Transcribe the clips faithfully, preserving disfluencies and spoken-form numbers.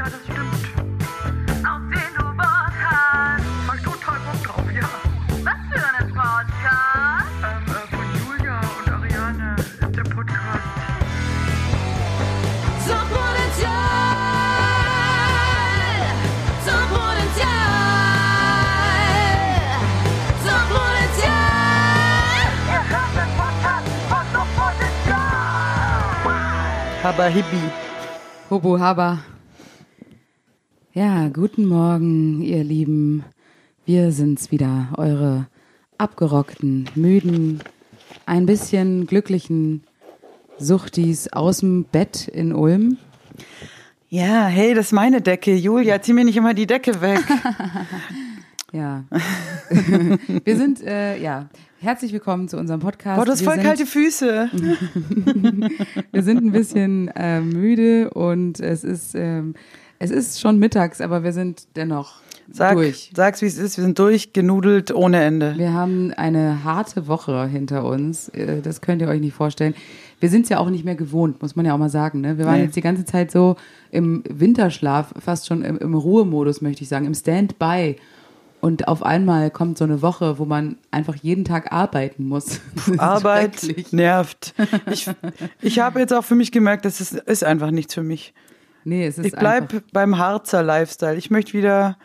das stimmt. Auf den du Bock hast. Hab ich total Bock drauf, ja. Was für ein Podcast? Ähm, äh, von Julia und Ariane ist der Podcast. Suchtpotenzial, Suchtpotenzial, Suchtpotenzial. Ihr hört den Podcast von Suchtpotenzial. Habba Hibbi. Hobo Haba. Ja, guten Morgen, ihr Lieben. Wir sind's wieder, eure abgerockten, müden, ein bisschen glücklichen Suchtis aus dem Bett in Ulm. Ja, hey, das ist meine Decke. Julia, zieh mir nicht immer die Decke weg. Ja. Wir sind, äh, ja, herzlich willkommen zu unserem Podcast. Boah, du hast Wir voll sind, kalte Füße. Wir sind ein bisschen äh, müde und es ist, ähm, es ist schon mittags, aber wir sind dennoch Sag, durch. Sag's, wie es ist. Wir sind durchgenudelt ohne Ende. Wir haben eine harte Woche hinter uns. Äh, Das könnt ihr euch nicht vorstellen. Wir sind es ja auch nicht mehr gewohnt, muss man ja auch mal sagen. Ne? Wir waren Nee. jetzt die ganze Zeit so im Winterschlaf, fast schon im, im Ruhemodus, möchte ich sagen, im Standby. Und auf einmal kommt so eine Woche, wo man einfach jeden Tag arbeiten muss. Das ist Arbeit schrecklich. nervt. Ich, ich habe jetzt auch für mich gemerkt, das ist, ist einfach nichts für mich. Nee, es ist Ich bleib einfach, beim Harzer Lifestyle. Ich möchte wieder,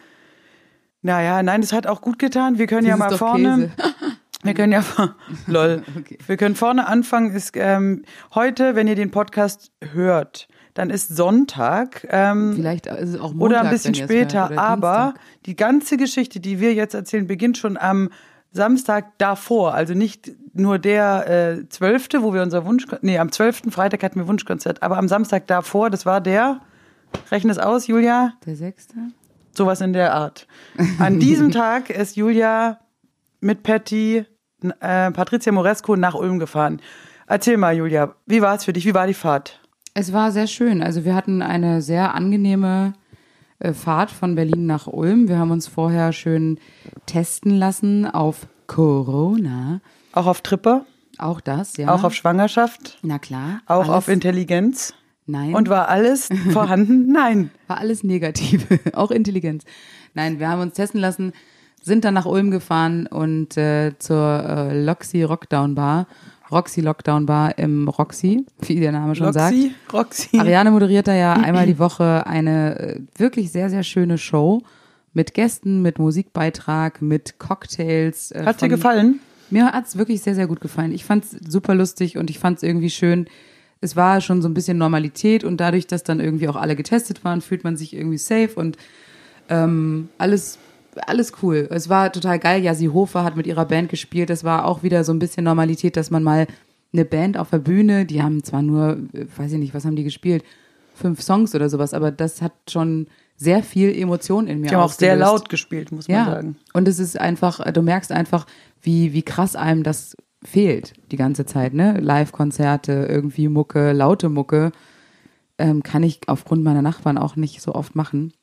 naja, nein, das hat auch gut getan. Wir können das ja ist mal doch vorne, Käse. wir können ja, lol, Okay. wir können vorne anfangen. Ist, ähm, heute, wenn ihr den Podcast hört, dann ist Sonntag. Ähm, Vielleicht ist es auch Montag, oder ein bisschen wenn ihr es später, hört, oder aber Dienstag. die ganze Geschichte, die wir jetzt erzählen, beginnt schon am Samstag davor, also nicht nur der äh, zwölfte, wo wir unser Wunsch, nee, am zwölften Freitag hatten wir Wunschkonzert, aber am Samstag davor, das war der, rechne es aus, Julia, Der sechste? sowas in der Art. An diesem Tag ist Julia mit Patty, äh, Patricia Moresco nach Ulm gefahren. Erzähl mal, Julia, wie war es für dich, wie war die Fahrt? Es war sehr schön. Also wir hatten eine sehr angenehme äh, Fahrt von Berlin nach Ulm. Wir haben uns vorher schön testen lassen auf Corona. Auch auf Tripper, Auch das, ja. auch auf Schwangerschaft, Na klar. auch alles, auf Intelligenz. Nein. Und war alles vorhanden? Nein. War alles negativ. Auch Intelligenz. Nein, wir haben uns testen lassen, sind dann nach Ulm gefahren und äh, zur äh, Loxy Rockdown Bar. Roxy Lockdown Bar im Roxy, wie der Name schon sagt. Roxy, Roxy. Ariane moderiert da ja einmal die Woche eine äh, wirklich sehr, sehr schöne Show mit Gästen, mit Musikbeitrag, mit Cocktails. Äh, Hat dir von- gefallen? Mir hat's wirklich sehr, sehr gut gefallen. Ich fand's super lustig und ich fand's irgendwie schön. Es war schon so ein bisschen Normalität und dadurch, dass dann irgendwie auch alle getestet waren, fühlt man sich irgendwie safe und ähm, alles alles cool. Es war total geil. Jassi Hofer hat mit ihrer Band gespielt. Das war auch wieder so ein bisschen Normalität, dass man mal eine Band auf der Bühne, die haben zwar nur, äh, weiß ich nicht, was haben die gespielt? Fünf Songs oder sowas, aber das hat schon sehr viel Emotion in mir Die haben auch sehr ausgelöst. laut gespielt, muss man Ja, sagen. und es ist einfach, du merkst einfach, wie, wie krass einem das fehlt die ganze Zeit, ne? Live-Konzerte, irgendwie Mucke, laute Mucke, ähm, kann ich aufgrund meiner Nachbarn auch nicht so oft machen.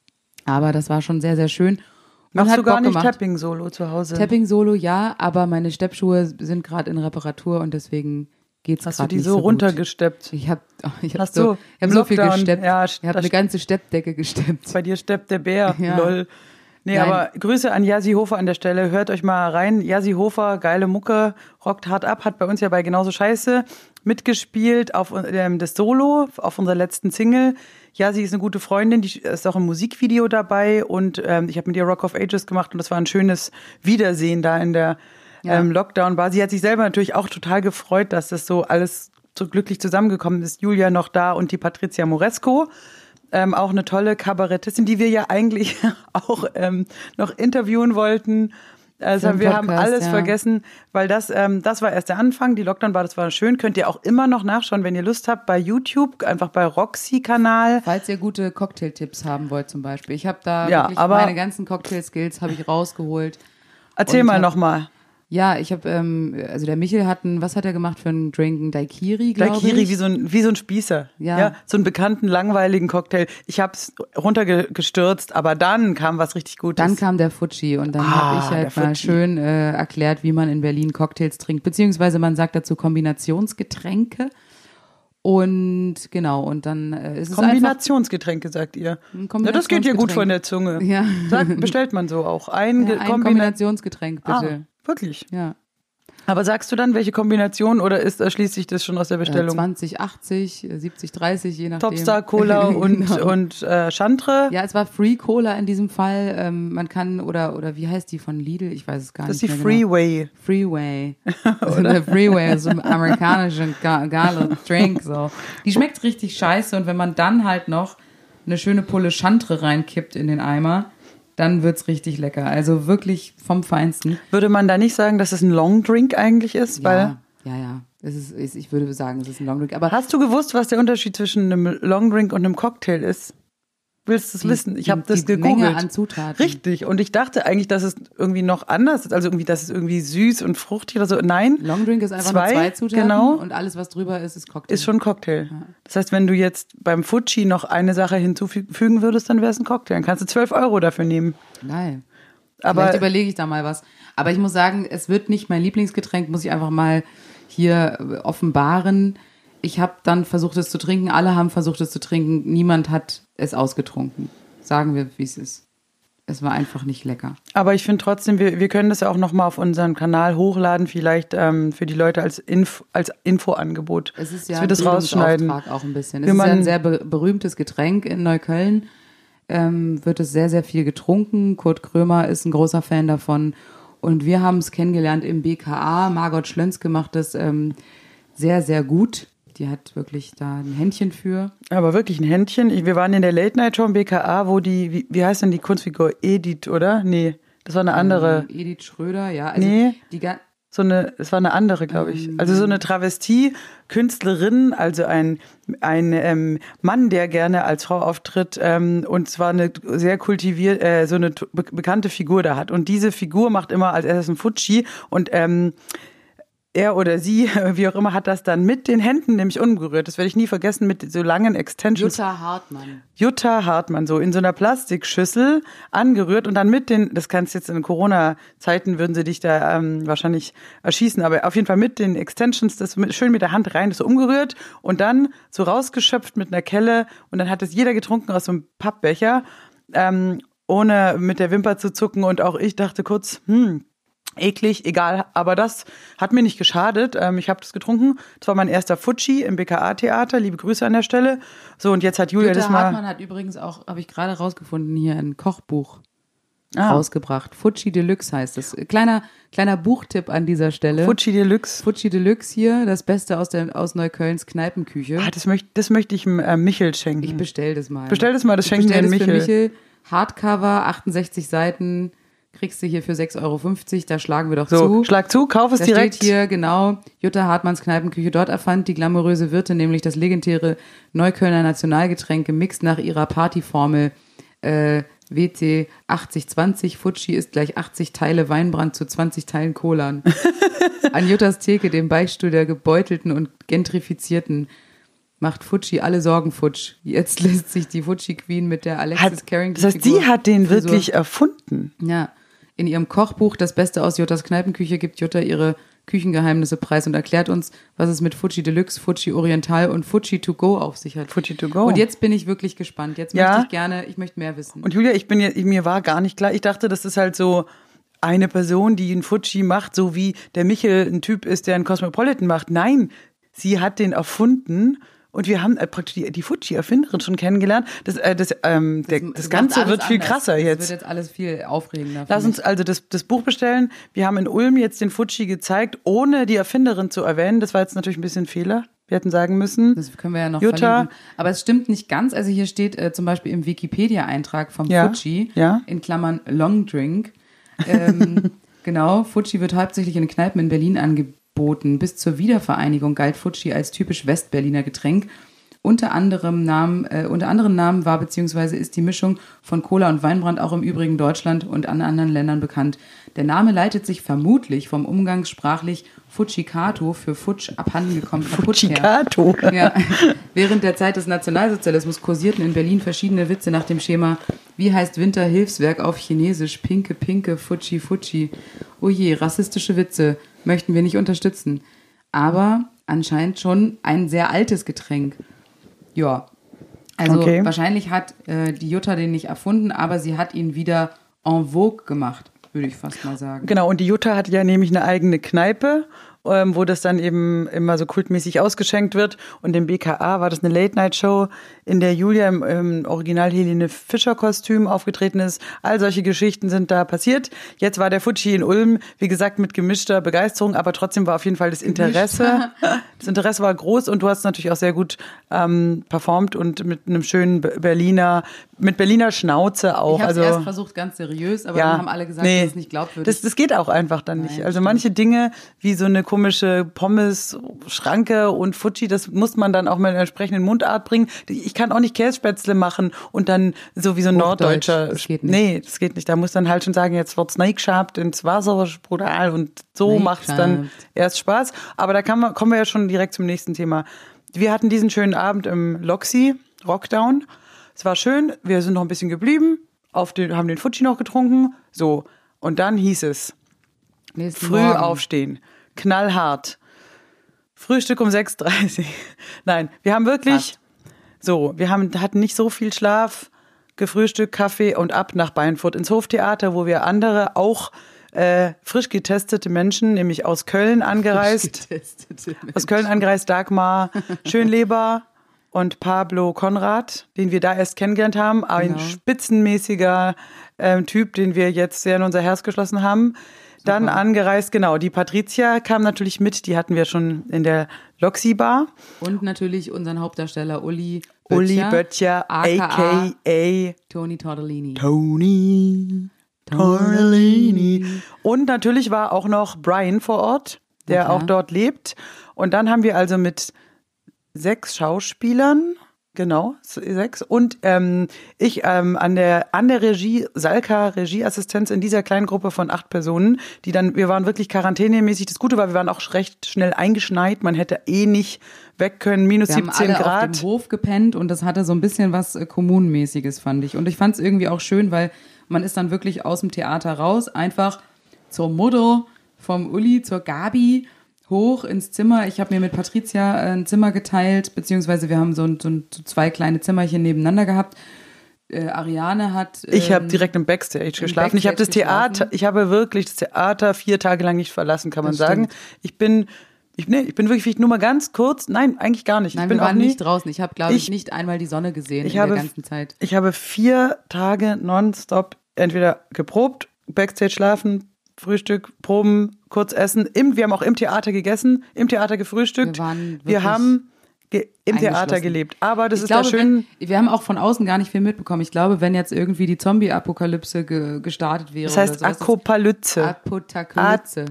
Aber das war schon sehr, sehr schön. Und Machst hat du gar Bock nicht gemacht. Tapping-Solo zu Hause? Tapping-Solo, ja, aber meine Steppschuhe sind gerade in Reparatur und deswegen geht's Hast du gerade die nicht so so gut. runtergesteppt? Ich habe ich hab Hast so, du ich hab im so viel Lockdown? gesteppt. Ja, ich habe das- eine ganze Steppdecke gesteppt. Bei dir steppt der Bär, Ja. lol. Nee, Nein. aber Grüße an Jassi Hofer an der Stelle. Hört euch mal rein. Jassi Hofer, geile Mucke, rockt hart ab, hat bei uns ja bei Genauso Scheiße mitgespielt auf ähm, das Solo, auf unserer letzten Single. Jassi ist eine gute Freundin, die ist auch im Musikvideo dabei und ähm, ich habe mit ihr Rock of Ages gemacht und das war ein schönes Wiedersehen da in der Ja. ähm, Lockdown-Bar. Sie hat sich selber natürlich auch total gefreut, dass das so alles so glücklich zusammengekommen ist. Julia noch da und die Patricia Moresco. Ähm, auch eine tolle Kabarettistin, die wir ja eigentlich auch ähm, noch interviewen wollten. Also Für den wir haben Podcast, alles ja. vergessen, weil das ähm, das war erst der Anfang. Die Lockdown war, das war schön. Könnt ihr auch immer noch nachschauen, wenn ihr Lust habt, bei YouTube, einfach bei Roxy-Kanal. Falls ihr gute Cocktailtipps haben wollt zum Beispiel. Ich habe da Ja, wirklich aber- meine ganzen Cocktail-Skills habe ich rausgeholt. Erzähl Und mal hab- nochmal. Ja, ich habe, ähm, also der Michel hat einen, was hat er gemacht für einen Drink? Ein Daiquiri, glaube ich. Daiquiri, wie so ein, wie so ein Spießer. Ja. So einen bekannten, langweiligen Cocktail. Ich hab's runtergestürzt, aber dann kam was richtig Gutes. Dann kam der Fuji und dann Ah, habe ich der halt mal Fuji. schön äh, erklärt, wie man in Berlin Cocktails trinkt, beziehungsweise man sagt dazu Kombinationsgetränke. Und genau, und dann äh, ist es Kombinationsgetränke, sagt ihr. Ein Ja, das geht ja gut Kombinationsgetränk. von der Zunge. Ja. Sagt, bestellt man so auch. Ein, Ja, Ge- ein Kombina- Kombinationsgetränk, bitte. Ah, wirklich. Ja. Aber sagst du dann, welche Kombination oder ist, erschließt sich das schon aus der Äh, Bestellung? zwanzig, achtzig, äh, siebzig, dreißig, je nachdem. Topstar, Cola und, Genau. und äh, Chantre. Ja, es war Free Cola in diesem Fall. Ähm, man kann, oder, oder wie heißt die von Lidl? Ich weiß es gar Das ist nicht die mehr genau. Freeway. Freeway. Also eine Freeway, so ein amerikanischer ga- geiler Drink. So. Die schmeckt richtig scheiße und wenn man dann halt noch eine schöne Pulle Chantre reinkippt in den Eimer, dann wird's richtig lecker. Also wirklich vom Feinsten. Würde man da nicht sagen, dass es ein Long Drink eigentlich ist? Weil Ja, ja, ja. Es ist, es- ich würde sagen, es ist ein Long Drink. Aber Hast du gewusst, was der Unterschied zwischen einem Long Drink und einem Cocktail ist? Willst du es die- wissen? Ich die- habe das die Menge gegoogelt. an Zutaten. Richtig. Und ich dachte eigentlich, dass es irgendwie noch anders ist. Also irgendwie, dass es irgendwie süß und fruchtig oder so. Nein, Long Drink ist einfach Zwei, nur zwei Zutaten genau. und alles, was drüber ist, ist Cocktail. ist schon ein Cocktail. Das heißt, wenn du jetzt beim Fuji noch eine Sache hinzufügen würdest, dann wäre es ein Cocktail. Dann kannst du zwölf Euro dafür nehmen. Geil. Aber Vielleicht überlege ich da mal was. Aber ich muss sagen, es wird nicht mein Lieblingsgetränk, muss ich einfach mal hier äh, offenbaren. Ich habe dann versucht, es zu trinken. Alle haben versucht, es zu trinken. Niemand hat es ausgetrunken. Sagen wir, wie es ist. Es war einfach nicht lecker. Aber ich finde trotzdem, wir, wir können das ja auch nochmal auf unseren Kanal hochladen, vielleicht ähm, für die Leute als, Inf als Infoangebot. Es ist dass ja wir das rausschneiden. Bildungsauftrag auch ein bisschen. Es Wie ist ja man- ein sehr be berühmtes Getränk in Neukölln. Ähm, wird es sehr, sehr viel getrunken. Kurt Krömer ist ein großer Fan davon. Und wir haben es kennengelernt im B K A. Margot Schlönzke macht das ähm, sehr, sehr gut. Die hat wirklich da ein Händchen für. Aber wirklich ein Händchen. Ich, wir waren in der Late Night Show im B K A, wo die, wie, wie heißt denn die Kunstfigur? Edith, oder? Nee, das war eine andere. Ähm, Edith Schröder, ja. Also Nee. die ga- So eine, es war eine andere, glaube ich. Also so eine Travestie-Künstlerin, also ein, ein ähm, Mann, der gerne als Frau auftritt ähm, und zwar eine sehr kultiviert, äh, so eine t- be bekannte Figur da hat. Und diese Figur macht immer als erstes ein Fuji und ähm, er oder sie, wie auch immer, hat das dann mit den Händen nämlich umgerührt. Das werde ich nie vergessen, mit so langen Extensions. Jutta Hartmann. Jutta Hartmann, so in so einer Plastikschüssel angerührt und dann mit den, das kannst jetzt in Corona-Zeiten, würden sie dich da ähm, wahrscheinlich erschießen, aber auf jeden Fall mit den Extensions, das mit, schön mit der Hand rein, das so umgerührt und dann so rausgeschöpft mit einer Kelle und dann hat das jeder getrunken aus so einem Pappbecher, ähm, ohne mit der Wimper zu zucken und auch ich dachte kurz, hm, eklig, egal, aber das hat mir nicht geschadet. Ähm, ich habe das getrunken. Das war mein erster Fuji im B K A-Theater. Liebe Grüße an der Stelle. So, und jetzt hat Julia Jutta das mal... Hartmann hat übrigens auch, habe ich gerade rausgefunden, hier ein Kochbuch Ah, rausgebracht. Fuji Deluxe heißt es. Kleiner, kleiner Buchtipp an dieser Stelle. Fuji Deluxe. Fuji Deluxe hier, das Beste aus, der, aus Neuköllns Kneipenküche. Ah, das möchte das möchte ich äh, Michel schenken. Ich bestell das mal. Bestell das mal, das Ich schenken wir bestell an das für Michel. Michel. Hardcover, achtundsechzig Seiten, kriegst du hier für sechs Euro fünfzig, da schlagen wir doch So, zu. schlag zu, kauf es Da direkt. steht hier, genau, Jutta Hartmanns Kneipenküche. Dort erfand die glamouröse Wirtin nämlich das legendäre Neuköllner Nationalgetränk gemixt nach ihrer Partyformel äh, W T achtzig zwanzig. Fuji ist gleich achtzig Teile Weinbrand zu zwanzig Teilen Colan. An Juttas Theke, dem Beichtstuhl der gebeutelten und gentrifizierten, macht Fuji alle Sorgen futsch. Jetzt lässt sich die Fuji Queen mit der Alexis Hat, Carrington das heißt, sie hat den Frisur- wirklich erfunden. Ja, in ihrem Kochbuch Das Beste aus Juttas Kneipenküche gibt Jutta ihre Küchengeheimnisse preis und erklärt uns, was es mit Fuji Deluxe, Fuji Oriental und Fuji To Go auf sich hat. Fuji To Go. Und jetzt bin ich wirklich gespannt. Jetzt Ja. möchte ich gerne, ich möchte mehr wissen. Und Julia, ich bin jetzt, mir war gar nicht klar. Ich dachte, das ist halt so eine Person, die einen Fuji macht, so wie der Michel ein Typ ist, der einen Cosmopolitan macht. Nein, sie hat den erfunden. Und wir haben äh, praktisch die, die Fuji-Erfinderin schon kennengelernt. Das, äh, das, ähm, der, das, macht Ganze alles wird viel anders. krasser Das jetzt. wird jetzt alles viel aufregender. für Lass uns mich. also das, das Buch bestellen. Wir haben in Ulm jetzt den Fuji gezeigt, ohne die Erfinderin zu erwähnen. Das war jetzt natürlich ein bisschen Fehler. Wir hätten sagen müssen. Das können wir ja noch Jutta. verlinken. Aber es stimmt nicht ganz. Also hier steht äh, zum Beispiel im Wikipedia-Eintrag vom Ja, Fuji, ja. in Klammern Long Drink. Ähm, genau, Fuji wird hauptsächlich in Kneipen in Berlin angeboten. Bis zur Wiedervereinigung galt Fuji als typisch Westberliner Getränk. Unter anderem Namen, äh, unter anderen Namen war bzw. ist die Mischung von Cola und Weinbrand auch im übrigen Deutschland und an anderen Ländern bekannt. Der Name leitet sich vermutlich vom umgangssprachlich Fujicato für Futsch abhandengekommen kaputt her. Fujicato. Ja. Während der Zeit des Nationalsozialismus kursierten in Berlin verschiedene Witze nach dem Schema: Wie heißt Winterhilfswerk auf Chinesisch? Pinke, Pinke, Fuji, Fuji. Oh je, rassistische Witze möchten wir nicht unterstützen. Aber anscheinend schon ein sehr altes Getränk. Ja. Also Okay. wahrscheinlich hat äh, die Jutta den nicht erfunden, aber sie hat ihn wieder en vogue gemacht, würde ich fast mal sagen. Genau, und die Jutta hat ja nämlich eine eigene Kneipe, ähm, wo das dann eben immer so kultmäßig ausgeschenkt wird. Und im B K A war das eine Late-Night-Show, in der Julia im, im Original Helene Fischer-Kostüm aufgetreten ist. All solche Geschichten sind da passiert. Jetzt war der Futschi in Ulm, wie gesagt, mit gemischter Begeisterung, aber trotzdem war auf jeden Fall das Interesse. Das Interesse war groß und du hast natürlich auch sehr gut ähm, performt und mit einem schönen Be- Berliner, mit Berliner Schnauze auch. Ich habe es also, erst versucht, ganz seriös, aber ja, dann haben alle gesagt, nee, das ist nicht glaubwürdig. Das, das geht auch einfach dann nicht. Nein, Also stimmt. manche Dinge, wie so eine komische Pommes-Schranke und Futschi, das muss man dann auch mit einer entsprechenden Mundart bringen. Ich kann auch nicht Kässpätzle machen und dann so wie so ein Hochdeutsch, Norddeutscher. das geht nicht. Nee, das geht nicht. Da muss dann halt schon sagen, jetzt wird's neigeschabt ins Wasser, brutal und so macht's dann Neigeschabt. erst Spaß. Aber da kann man, kommen wir ja schon direkt zum nächsten Thema. Wir hatten diesen schönen Abend im Loxi, Rockdown. Es war schön, wir sind noch ein bisschen geblieben, auf den, haben den Futschi noch getrunken, so. Und dann hieß es, Nächsten früh Morgen. aufstehen, knallhart, Frühstück um sechs Uhr dreißig. Nein, wir haben wirklich, Fast. so, wir haben, hatten nicht so viel Schlaf, gefrühstückt, Kaffee und ab nach Beinfurt ins Hoftheater, wo wir andere auch äh, frisch getestete Menschen, nämlich aus Köln angereist, Getestete aus Köln angereist, Dagmar Schönleber und Pablo Konrad, den wir da erst kennengelernt haben. Ein Genau. spitzenmäßiger ähm, Typ, den wir jetzt sehr in unser Herz geschlossen haben. Dann angereist, genau, die Patricia kam natürlich mit, die hatten wir schon in der Loxi-Bar. Und natürlich unseren Hauptdarsteller Uli Uli Böttcher, a k a. Toni Tortellini. Tony Tortellini. Und natürlich war auch noch Brian vor Ort, der Na klar. auch dort lebt. Und dann haben wir also mit sechs Schauspielern, genau, sechs, und ähm, ich ähm, an der an der Regie, Salka Regieassistenz in dieser kleinen Gruppe von acht Personen, die dann, wir waren wirklich quarantänemäßig. Das Gute war, wir waren auch recht schnell eingeschneit. Man hätte eh nicht weg können, minus Wir haben siebzehn alle Grad. auf dem Hof gepennt und das hatte so ein bisschen was äh, Kommunenmäßiges, fand ich. Und ich fand es irgendwie auch schön, weil man ist dann wirklich aus dem Theater raus, einfach zur Mutter vom Uli, zur Gabi, hoch ins Zimmer. Ich habe mir mit Patricia äh, ein Zimmer geteilt, beziehungsweise wir haben so, ein, so, ein, so zwei kleine Zimmerchen nebeneinander gehabt. Äh, Ariane hat... Ähm, Ich habe direkt im Backstage geschlafen. Ich habe das Backstage Theater, geschlafen. ich habe wirklich das Theater vier Tage lang nicht verlassen, kann man Das sagen. stimmt. Ich bin, ich, nee, ich bin wirklich nur mal ganz kurz, nein, eigentlich gar nicht. Nein, ich bin wir waren auch nie, nicht draußen. Ich habe, glaube ich, Ich- nicht einmal die Sonne gesehen ich in habe, der ganzen Zeit. Ich habe vier Tage nonstop entweder geprobt, Backstage schlafen, Frühstück, Proben, kurz essen. Im, wir haben auch im Theater gegessen, im Theater gefrühstückt. Wir waren wir wirklich haben ge im Theater eingeschlossen. gelebt. Aber das Ich ist glaube, da schön. wenn, wir haben auch von außen gar nicht viel mitbekommen. Ich glaube, wenn jetzt irgendwie die Zombie-Apokalypse ge gestartet wäre. Das heißt oder so, was ist- Akopalypse. Apokalypse.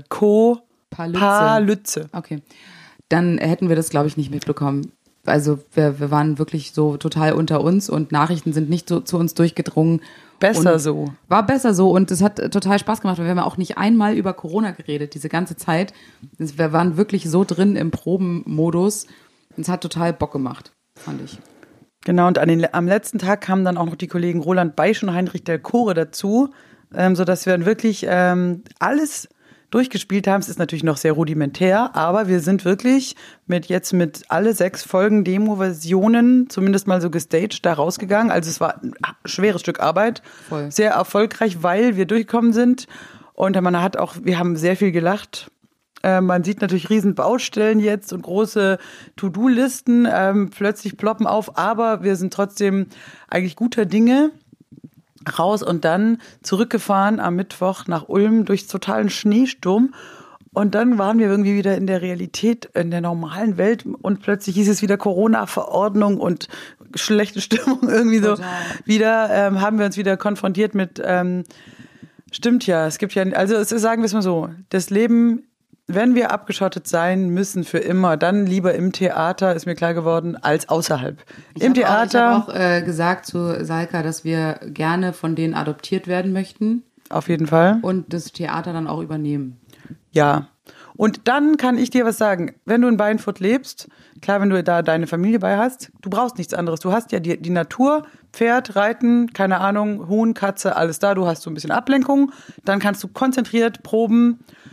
Akopalypse. Okay. Dann hätten wir das, glaube ich, nicht mitbekommen. Also wir, wir waren wirklich so total unter uns und Nachrichten sind nicht so zu uns durchgedrungen. Besser und so. War besser so und es hat total Spaß gemacht. weil Wir haben auch nicht einmal über Corona geredet, diese ganze Zeit. Wir waren wirklich so drin im Probenmodus. Es hat total Bock gemacht, fand ich. Genau, und an den, am letzten Tag kamen dann auch noch die Kollegen Roland Beisch und Heinrich Del Core dazu, ähm, sodass wir dann wirklich ähm, alles durchgespielt haben. Es ist natürlich noch sehr rudimentär, aber wir sind wirklich mit jetzt mit alle sechs Folgen Demo-Versionen zumindest mal so gestaged da rausgegangen. Also es war ein schweres Stück Arbeit, Voll. sehr erfolgreich, weil wir durchgekommen sind und man hat auch, wir haben sehr viel gelacht. Äh, man sieht natürlich riesen Baustellen jetzt und große To-Do-Listen ähm, plötzlich ploppen auf, aber wir sind trotzdem eigentlich guter Dinge raus und dann zurückgefahren am Mittwoch nach Ulm durch totalen Schneesturm. Und dann waren wir irgendwie wieder in der Realität, in der normalen Welt und plötzlich hieß es wieder Corona-Verordnung und schlechte Stimmung irgendwie so. Total. Wieder ähm, haben wir uns wieder konfrontiert mit, ähm, stimmt ja, es gibt ja, also es ist, sagen wir es mal so, das Leben, wenn wir abgeschottet sein müssen für immer, dann lieber im Theater, ist mir klar geworden, als außerhalb. Ich Im hab Theater. Auch, ich habe auch äh, gesagt zu Salka, dass wir gerne von denen adoptiert werden möchten Auf jeden Fall. und das Theater dann auch übernehmen. Ja. Und dann kann ich dir was sagen. Wenn du in Beinfurt lebst, klar, wenn du da deine Familie bei hast, du brauchst nichts anderes. Du hast ja die, die Natur, Pferd, Reiten, keine Ahnung, Huhn, Katze, alles da. Du hast so ein bisschen Ablenkung. Dann kannst du konzentriert proben,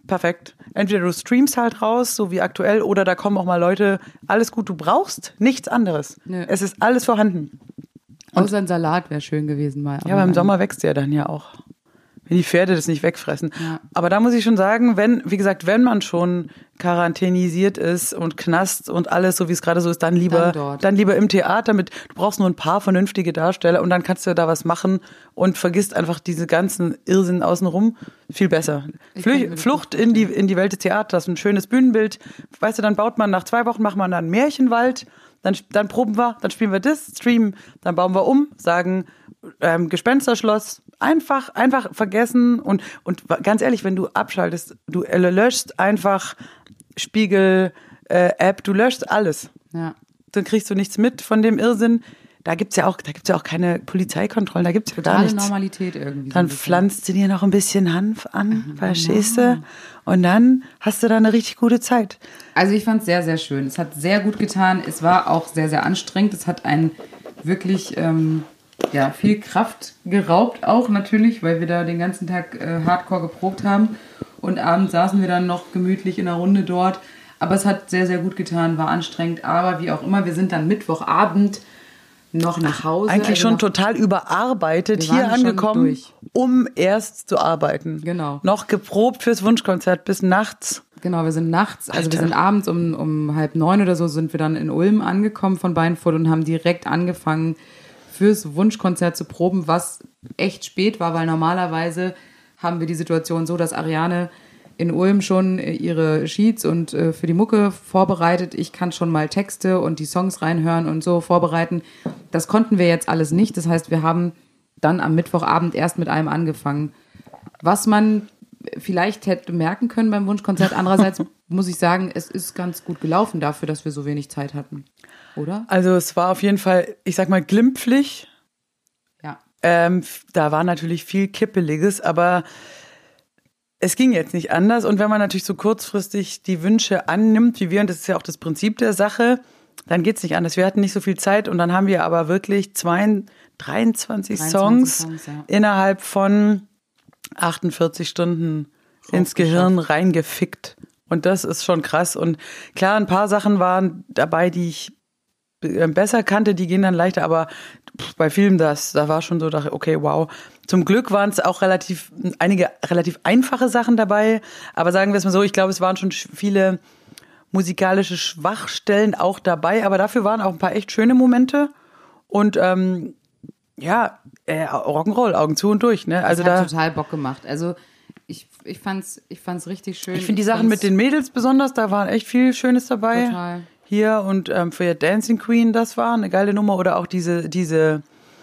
perfekt. Entweder du streamst halt raus, so wie aktuell, oder da kommen auch mal Leute, alles gut, du brauchst nichts anderes. Nö. Es ist alles vorhanden. Außer ein Salat wäre schön gewesen mal. Ja, aber im Sommer wächst der dann ja auch. Wenn die Pferde das nicht wegfressen. Ja. Aber da muss ich schon sagen, wenn, wie gesagt, wenn man schon quarantänisiert ist und Knast und alles, so wie es gerade so ist, dann lieber, Dann dort. dann lieber im Theater mit, du brauchst nur ein paar vernünftige Darsteller und dann kannst du da was machen und vergisst einfach diese ganzen Irrsinn außenrum. Viel besser. Ich Flü- kann mir das Flucht gut in die, in die Welt des Theaters, ein schönes Bühnenbild. Weißt du, dann baut man nach zwei Wochen, macht man dann Märchenwald, dann, dann proben wir, dann spielen wir das, streamen, dann bauen wir um, sagen, ähm, Gespensterschloss, einfach, einfach vergessen und, und ganz ehrlich, wenn du abschaltest, du löschst einfach Spiegel, äh, App, du löschst alles. Ja. Dann kriegst du nichts mit von dem Irrsinn. Da gibt's ja auch, da gibt's ja auch keine Polizeikontrollen, da gibt's ja gar Totale nichts. Normalität irgendwie. so Dann ein bisschen. pflanzt du dir noch ein bisschen Hanf an, verstehst du? Und dann hast du da eine richtig gute Zeit. Also ich fand es sehr, sehr schön. Es hat sehr gut getan. Es war auch sehr, sehr anstrengend. Es hat einen wirklich ähm, ja, viel Kraft geraubt auch natürlich, weil wir da den ganzen Tag äh, hardcore geprobt haben. Und abends saßen wir dann noch gemütlich in einer Runde dort. Aber es hat sehr, sehr gut getan, war anstrengend. Aber wie auch immer, wir sind dann Mittwochabend noch nach Hause. Eigentlich also schon nach, total überarbeitet, Wir waren hier schon angekommen, durch. um erst zu arbeiten. Genau. Noch geprobt fürs Wunschkonzert bis nachts. Genau, wir sind nachts, also wir Alter. sind abends um, um halb neun oder so, sind wir dann in Ulm angekommen von Beinfurt und haben direkt angefangen fürs Wunschkonzert zu proben, was echt spät war, weil normalerweise haben wir die Situation so, dass Ariane in Ulm schon ihre Sheets und äh, für die Mucke vorbereitet. Ich kann schon mal Texte und die Songs reinhören und so vorbereiten. Das konnten wir jetzt alles nicht. Das heißt, wir haben dann am Mittwochabend erst mit allem angefangen. Was man vielleicht hätte merken können beim Wunschkonzert. Andererseits muss ich sagen, es ist ganz gut gelaufen dafür, dass wir so wenig Zeit hatten. Oder? Also es war auf jeden Fall, ich sag mal, glimpflich. Ja. Ähm, da war natürlich viel Kippeliges, aber es ging jetzt nicht anders. Und wenn man natürlich so kurzfristig die Wünsche annimmt, wie wir, und das ist ja auch das Prinzip der Sache, dann geht's nicht anders. Wir hatten nicht so viel Zeit und dann haben wir aber wirklich zwei, dreiundzwanzig, Songs, Songs, ja. innerhalb von achtundvierzig Stunden ins Gehirn reingefickt. Und das ist schon krass. Und klar, ein paar Sachen waren dabei, die ich besser kannte, die gehen dann leichter, aber bei Filmen, das, da war schon so, dachte, okay, wow. Zum Glück waren es auch relativ, einige relativ einfache Sachen dabei, aber sagen wir es mal so, ich glaube, es waren schon viele musikalische Schwachstellen auch dabei, aber dafür waren auch ein paar echt schöne Momente und ähm, ja, äh, Rock'n'Roll, Augen zu und durch, ne? Also das hat da, total Bock gemacht. Also ich, ich fand's, ich fand's richtig schön. ich finde die Sachen mit fand's den Mädels besonders, da war echt viel Schönes dabei. Total. Hier und ähm, für Dancing Queen, das war eine geile Nummer. Oder auch diese, diese,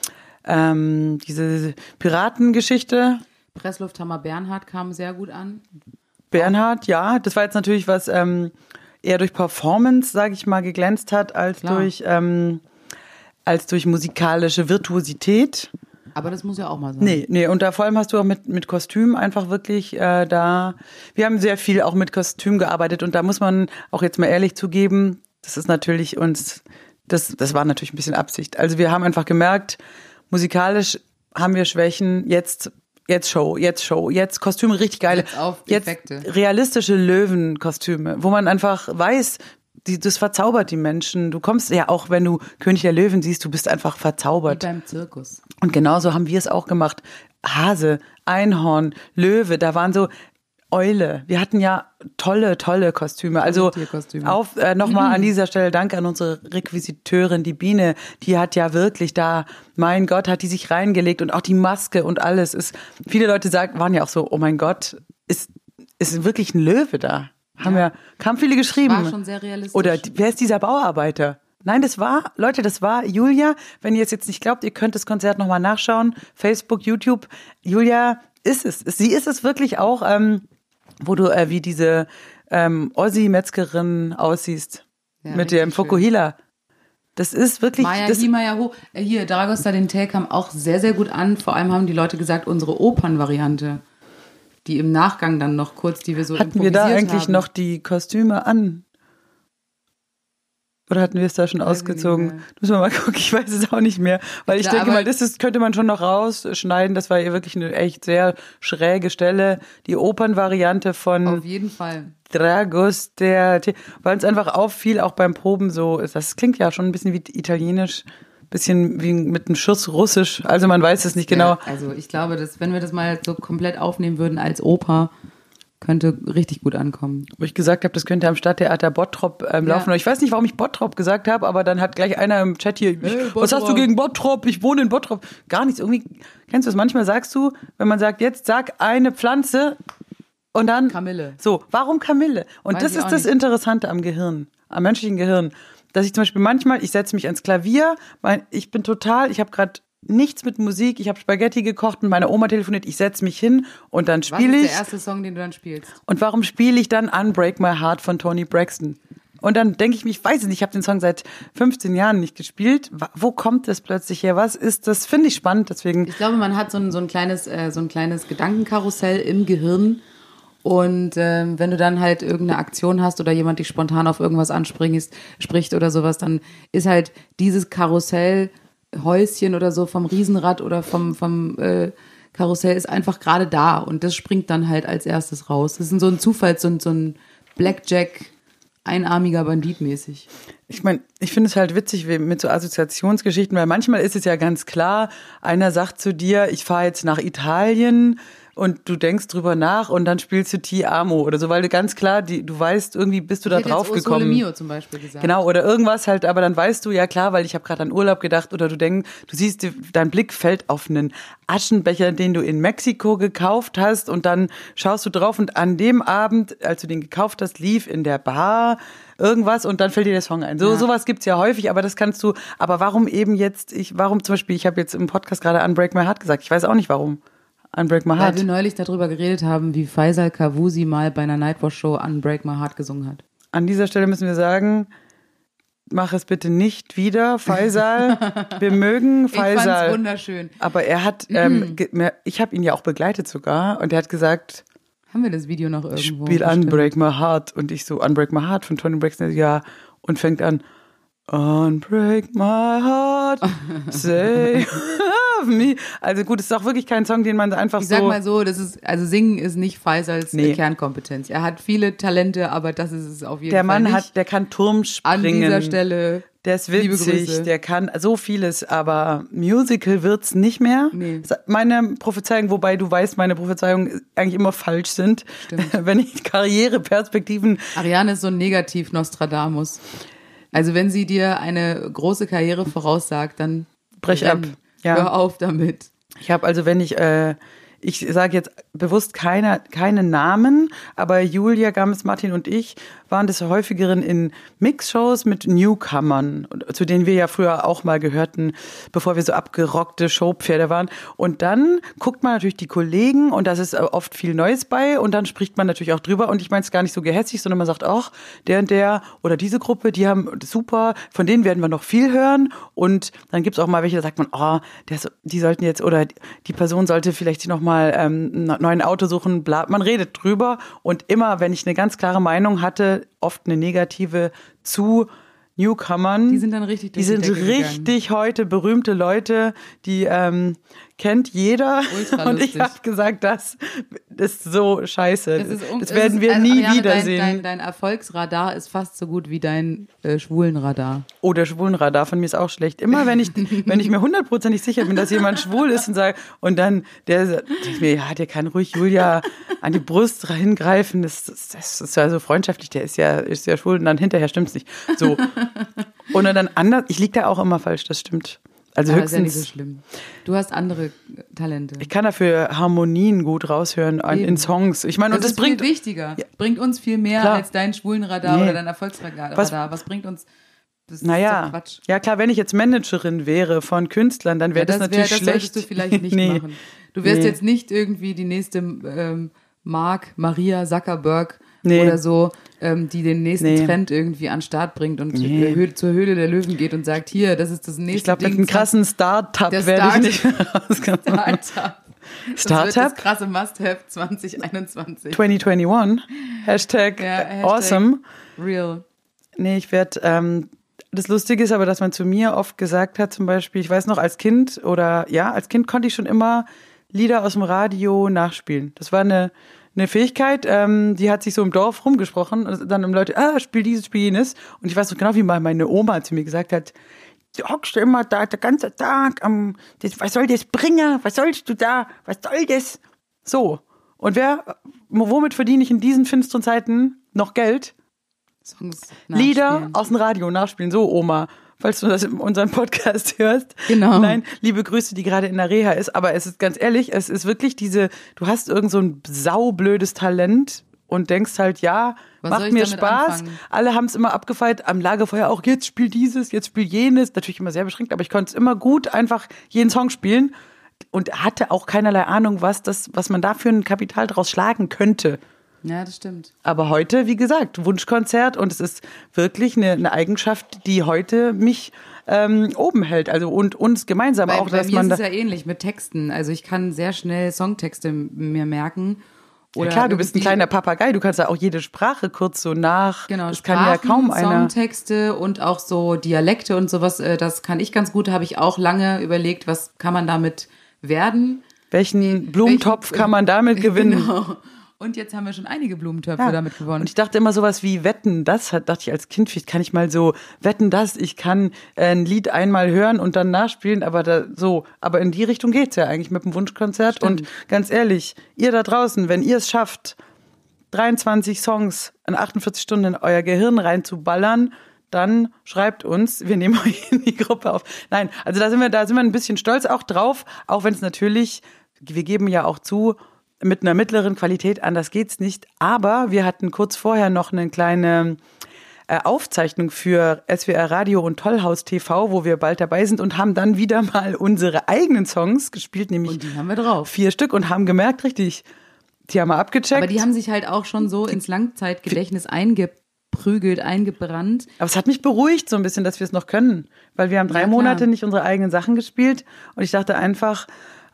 ähm, diese Piratengeschichte. Presslufthammer Bernhard kam sehr gut an. Bernhard, ja, das war jetzt natürlich was ähm, eher durch Performance, sage ich mal, geglänzt hat, als Klar. durch, ähm, als durch musikalische Virtuosität. Aber das muss ja auch mal sein. Nee, nee, und da vor allem hast du auch mit, mit Kostüm einfach wirklich äh, da, wir haben sehr viel auch mit Kostüm gearbeitet und da muss man auch jetzt mal ehrlich zugeben, das ist natürlich uns, das, das war natürlich ein bisschen Absicht. Also wir haben einfach gemerkt, musikalisch haben wir Schwächen, jetzt, jetzt Show, jetzt Show, jetzt Kostüme richtig geile, Jetzt auf jetzt Effekte. realistische Löwenkostüme, wo man einfach weiß, die, das verzaubert die Menschen. Du kommst ja auch, wenn du König der Löwen siehst, du bist einfach Wie verzaubert. beim Zirkus. Und genauso haben wir es auch gemacht. Hase, Einhorn, Löwe, da waren so Eule. Wir hatten ja tolle, tolle Kostüme. Also Tierkostüme. auf äh, nochmal an dieser Stelle Danke an unsere Requisiteurin, die Biene. Die hat ja wirklich da, mein Gott, hat die sich reingelegt und auch die Maske und alles. Ist, viele Leute sagen, waren ja auch so, oh mein Gott, ist, ist wirklich ein Löwe da? Haben ja, kamen viele geschrieben. War schon sehr realistisch. Oder wer ist dieser Bauarbeiter? Nein, das war, Leute, das war Julia. Wenn ihr es jetzt nicht glaubt, ihr könnt das Konzert nochmal nachschauen. Facebook, YouTube. Julia ist es. Sie ist es wirklich auch, ähm, wo du äh, wie diese ähm, Ossi-Metzgerin aussiehst. Ja, mit richtig dem Fokuhila. Das ist wirklich... Maya das, Hi, Maya Ho. Äh, Hier, Dragosta den Tell kam auch sehr, sehr gut an. Vor allem haben die Leute gesagt, unsere Opernvariante, die im Nachgang dann noch kurz, die wir so hatten wir da improvisiert eigentlich haben. noch die Kostüme an? Oder hatten wir es da schon Weiß ich ausgezogen? nicht mehr. Müssen wir mal gucken, ich weiß es auch nicht mehr. Weil ich Klar, denke aber- mal, das ist, könnte man schon noch rausschneiden. Das war ja wirklich eine echt sehr schräge Stelle. Die Opernvariante von Auf jeden Fall. Dragos, der, weil uns einfach auffiel, auch beim Proben so, das klingt ja schon ein bisschen wie italienisch, bisschen wie mit einem Schuss russisch. Also man weiß es nicht genau. Ja, also ich glaube, dass wenn wir das mal so komplett aufnehmen würden als Oper, könnte richtig gut ankommen. Wo ich gesagt habe, das könnte am Stadttheater Bottrop ähm, Ja. laufen. Und ich weiß nicht, warum ich Bottrop gesagt habe, aber dann hat gleich einer im Chat hier, ich, Hey, was hast du Bottrop. gegen Bottrop? Ich wohne in Bottrop. Gar nichts. Irgendwie, kennst du es? Manchmal sagst du, wenn man sagt, jetzt sag eine Pflanze und dann... Kamille. So, warum Kamille? Und Weiß das ich ist auch das nicht. Interessante am Gehirn, am menschlichen Gehirn. Dass ich zum Beispiel manchmal, ich setze mich ans Klavier, mein, ich bin total, ich habe gerade nichts mit Musik, ich habe Spaghetti gekocht und meine Oma telefoniert, ich setze mich hin und dann Was spiele ist ich. der erste Song, den du dann spielst? Und warum spiele ich dann Unbreak My Heart von Toni Braxton? Und dann denke ich mir, ich weiß es nicht, ich habe den Song seit fünfzehn Jahren nicht gespielt. Wa- Wo kommt das plötzlich her? Was ist das? Finde ich spannend, deswegen. Ich glaube, man hat so ein, so ein kleines, äh, so ein kleines Gedankenkarussell im Gehirn. Und ähm, wenn du dann halt irgendeine Aktion hast oder jemand dich spontan auf irgendwas anspricht, spricht oder sowas, dann ist halt dieses Karussell, Häuschen oder so vom Riesenrad oder vom, vom äh, Karussell ist einfach gerade da und das springt dann halt als erstes raus. Das ist so ein Zufall, so ein, so ein Blackjack, einarmiger Bandit mäßig. Ich meine, ich finde es halt witzig wie mit so Assoziationsgeschichten, weil manchmal ist es ja ganz klar, einer sagt zu dir, ich fahre jetzt nach Italien und du denkst drüber nach und dann spielst du Ti Amo oder so, weil du ganz klar, die, du weißt, irgendwie bist du da Ich hätte drauf jetzt O Sole gekommen. Mio zum Beispiel gesagt. Genau, oder irgendwas halt, aber dann weißt du, ja klar, weil ich habe gerade an Urlaub gedacht oder du denkst, du siehst, dein Blick fällt auf einen Aschenbecher, den du in Mexiko gekauft hast und dann schaust du drauf und an dem Abend, als du den gekauft hast, lief in der Bar irgendwas und dann fällt dir der Song ein. So Ja. sowas gibt's ja häufig, aber das kannst du, aber warum eben jetzt, ich, warum zum Beispiel, ich habe jetzt im Podcast gerade Unbreak My Heart gesagt, ich weiß auch nicht warum. Unbreak My Weil Heart. wir neulich darüber geredet haben, wie Faisal Kavusi mal bei einer Nightwatch-Show Unbreak My Heart gesungen hat. An dieser Stelle müssen wir sagen, mach es bitte nicht wieder, Faisal. Wir mögen Ich fand's Faisal. wunderschön. Aber er hat, ähm, ge- mir- ich habe ihn ja auch begleitet sogar und er hat gesagt, Haben wir das Video noch irgendwo? spiel Bestimmt. Unbreak My Heart und ich so, Unbreak My Heart von Toni Braxton, ja, und fängt an, Unbreak My Heart, save me. Also gut, es ist auch wirklich kein Song, den man einfach Ich sag so... mal so, das ist, also singen ist nicht Faisals Nee. nee. Kernkompetenz. Er hat viele Talente, aber das ist es auf jeden der Fall Mann nicht. hat, der kann Turm An springen. dieser Stelle. Der ist Liebe witzig, Grüße. der kann so vieles, aber Musical wird's nicht mehr. Nee. Meine Prophezeiung, wobei du weißt, meine Prophezeiungen eigentlich immer falsch sind. Stimmt. Wenn ich Karriereperspektiven, Ariane ist so ein Negativ-Nostradamus. Also wenn sie dir eine große Karriere voraussagt, dann Brech renn. ab. Ja. Hör auf damit. ich habe also, wenn ich, äh, ich sage jetzt bewusst keine, keine Namen, aber Julia Gammes-Martin und ich waren des Häufigeren in Mixshows mit Newcomern, zu denen wir ja früher auch mal gehörten, bevor wir so abgerockte Showpferde waren. Und dann guckt man natürlich die Kollegen und da ist oft viel Neues bei und dann spricht man natürlich auch drüber und ich meine es gar nicht so gehässig, sondern man sagt auch, der und der oder diese Gruppe, die haben super, von denen werden wir noch viel hören und dann gibt es auch mal welche, da sagt man, oh, der, so- die sollten jetzt oder die Person sollte vielleicht sich noch mal ähm, ein neues Auto suchen, bla. Man redet drüber und immer, wenn ich eine ganz klare Meinung hatte, oft eine negative zu Newcomern. Die sind dann richtig Die durch die sind Decke gegangen. richtig heute berühmte Leute, die ähm, kennt jeder. Ultra Und ich lustig. habe gesagt, das ist so scheiße. Das, ist un- das es werden ist- wir also nie Ariane, wiedersehen. Dein, dein, dein Erfolgsradar ist fast so gut wie dein äh, Schwulenradar. Oh, der Schwulenradar von mir ist auch schlecht. Immer wenn ich, wenn ich mir hundertprozentig sicher bin, dass jemand schwul ist und sage, und dann der sagt mir, ja, der kann ruhig Julia an die Brust hingreifen. Das, das, das ist ja so freundschaftlich, der ist ja, ist ja schwul und dann hinterher stimmt's nicht. So. Und dann anders, ich lieg da auch immer falsch, das stimmt. Also Aber ist ja höchstens. nicht so schlimm. Du hast andere Talente. Ich kann dafür Harmonien gut raushören an, Eben. in Songs. Ich meine, das, und das ist bringt viel wichtiger. Bringt uns viel mehr Klar. als dein Schwulenradar Nee. oder dein Erfolgsradar. Was- Was, bringt uns? Das ist Naja, doch Quatsch. ja klar, wenn ich jetzt Managerin wäre von Künstlern, dann wäre Ja, das, natürlich das schlecht. solltest du vielleicht nicht Nee. machen. Du wirst Nee. jetzt nicht irgendwie die nächste ähm, Mark, Maria Zuckerberg Nee. oder so, ähm, die den nächsten Nee. Trend irgendwie an den Start bringt und Nee. äh, Hö- zur Höhle der Löwen geht und sagt, hier, das ist das nächste Ich glaube, mit Ding. einem krassen Start-up Der werde ich Start- nicht mehr rauskommen. Startup. Das wird Startup? das krasse Must-Have zwanzig einundzwanzig. zwanzig einundzwanzig. Hashtag, Ja, Hashtag awesome. Real. Nee, ich werde, ähm, Das Lustige ist aber, dass man zu mir oft gesagt hat, zum Beispiel, ich weiß noch, als Kind oder ja, als Kind konnte ich schon immer Lieder aus dem Radio nachspielen. Das war eine, eine Fähigkeit, ähm, die hat sich so im Dorf rumgesprochen. Und dann haben Leute, ah, spiel dieses, spiel jenes. Und ich weiß noch genau, wie mal meine Oma zu mir gesagt hat, du hockst immer da den ganzen Tag, am, das, was soll das bringen? Was sollst du da? Was soll das? So. Und wer, womit verdiene ich in diesen finsteren Zeiten noch Geld? Songs Lieder nachspielen. aus dem Radio nachspielen. So, Oma, falls du das in unserem Podcast hörst. Genau. Nein, liebe Grüße, die gerade in der Reha ist. Aber es ist ganz ehrlich, es ist wirklich diese, du hast irgend so ein saublödes Talent und denkst halt, ja, Was soll macht ich mir damit Spaß. anfangen? Alle haben es immer abgefeiert am Lagerfeuer auch, jetzt spiel dieses, jetzt spiel jenes. Natürlich immer sehr beschränkt, aber ich konnte es immer gut einfach jeden Song spielen und hatte auch keinerlei Ahnung, was das, was man da für ein Kapital draus schlagen könnte. Ja, das stimmt. Aber heute, wie gesagt, Wunschkonzert und es ist wirklich eine, eine Eigenschaft, die heute mich ähm, oben hält. Also und uns gemeinsam Bei, auch, bei dass mir man ist da. es ja ähnlich mit Texten. Also ich kann sehr schnell Songtexte mir merken. Oder Ja, klar, du bist ein irgendwie- kleiner Papagei, du kannst ja auch jede Sprache kurz so nach. Genau, das kann ja Sprachen, kaum einer. Songtexte und auch so Dialekte und sowas, äh, das kann ich ganz gut. Da habe ich auch lange überlegt, was kann man damit werden. Welchen Blumentopf Welchen- kann man damit gewinnen? Genau. Und jetzt haben wir schon einige Blumentöpfe Ja. damit gewonnen. Und ich dachte immer sowas wie Wetten, das hat, dachte ich als Kind, vielleicht kann ich mal so Wetten, das, ich kann äh, ein Lied einmal hören und dann nachspielen, aber da so, aber in die Richtung geht's ja eigentlich mit dem Wunschkonzert. Stimmt. Und ganz ehrlich, ihr da draußen, wenn ihr es schafft, dreiundzwanzig Songs in achtundvierzig Stunden in euer Gehirn reinzuballern, dann schreibt uns, wir nehmen euch in die Gruppe auf. Nein, also da sind wir, da sind wir ein bisschen stolz auch drauf, auch wenn es natürlich, wir geben ja auch zu, mit einer mittleren Qualität, anders geht's nicht. Aber wir hatten kurz vorher noch eine kleine äh, Aufzeichnung für S W R Radio und Tollhaus T V, wo wir bald dabei sind und haben dann wieder mal unsere eigenen Songs gespielt, nämlich Und die haben wir drauf. vier Stück und haben gemerkt, richtig, die haben wir abgecheckt. Aber die haben sich halt auch schon so ins Langzeitgedächtnis eingeprügelt, eingebrannt. Aber es hat mich beruhigt so ein bisschen, dass wir es noch können, weil wir haben drei Ja, klar. Monate nicht unsere eigenen Sachen gespielt und ich dachte einfach,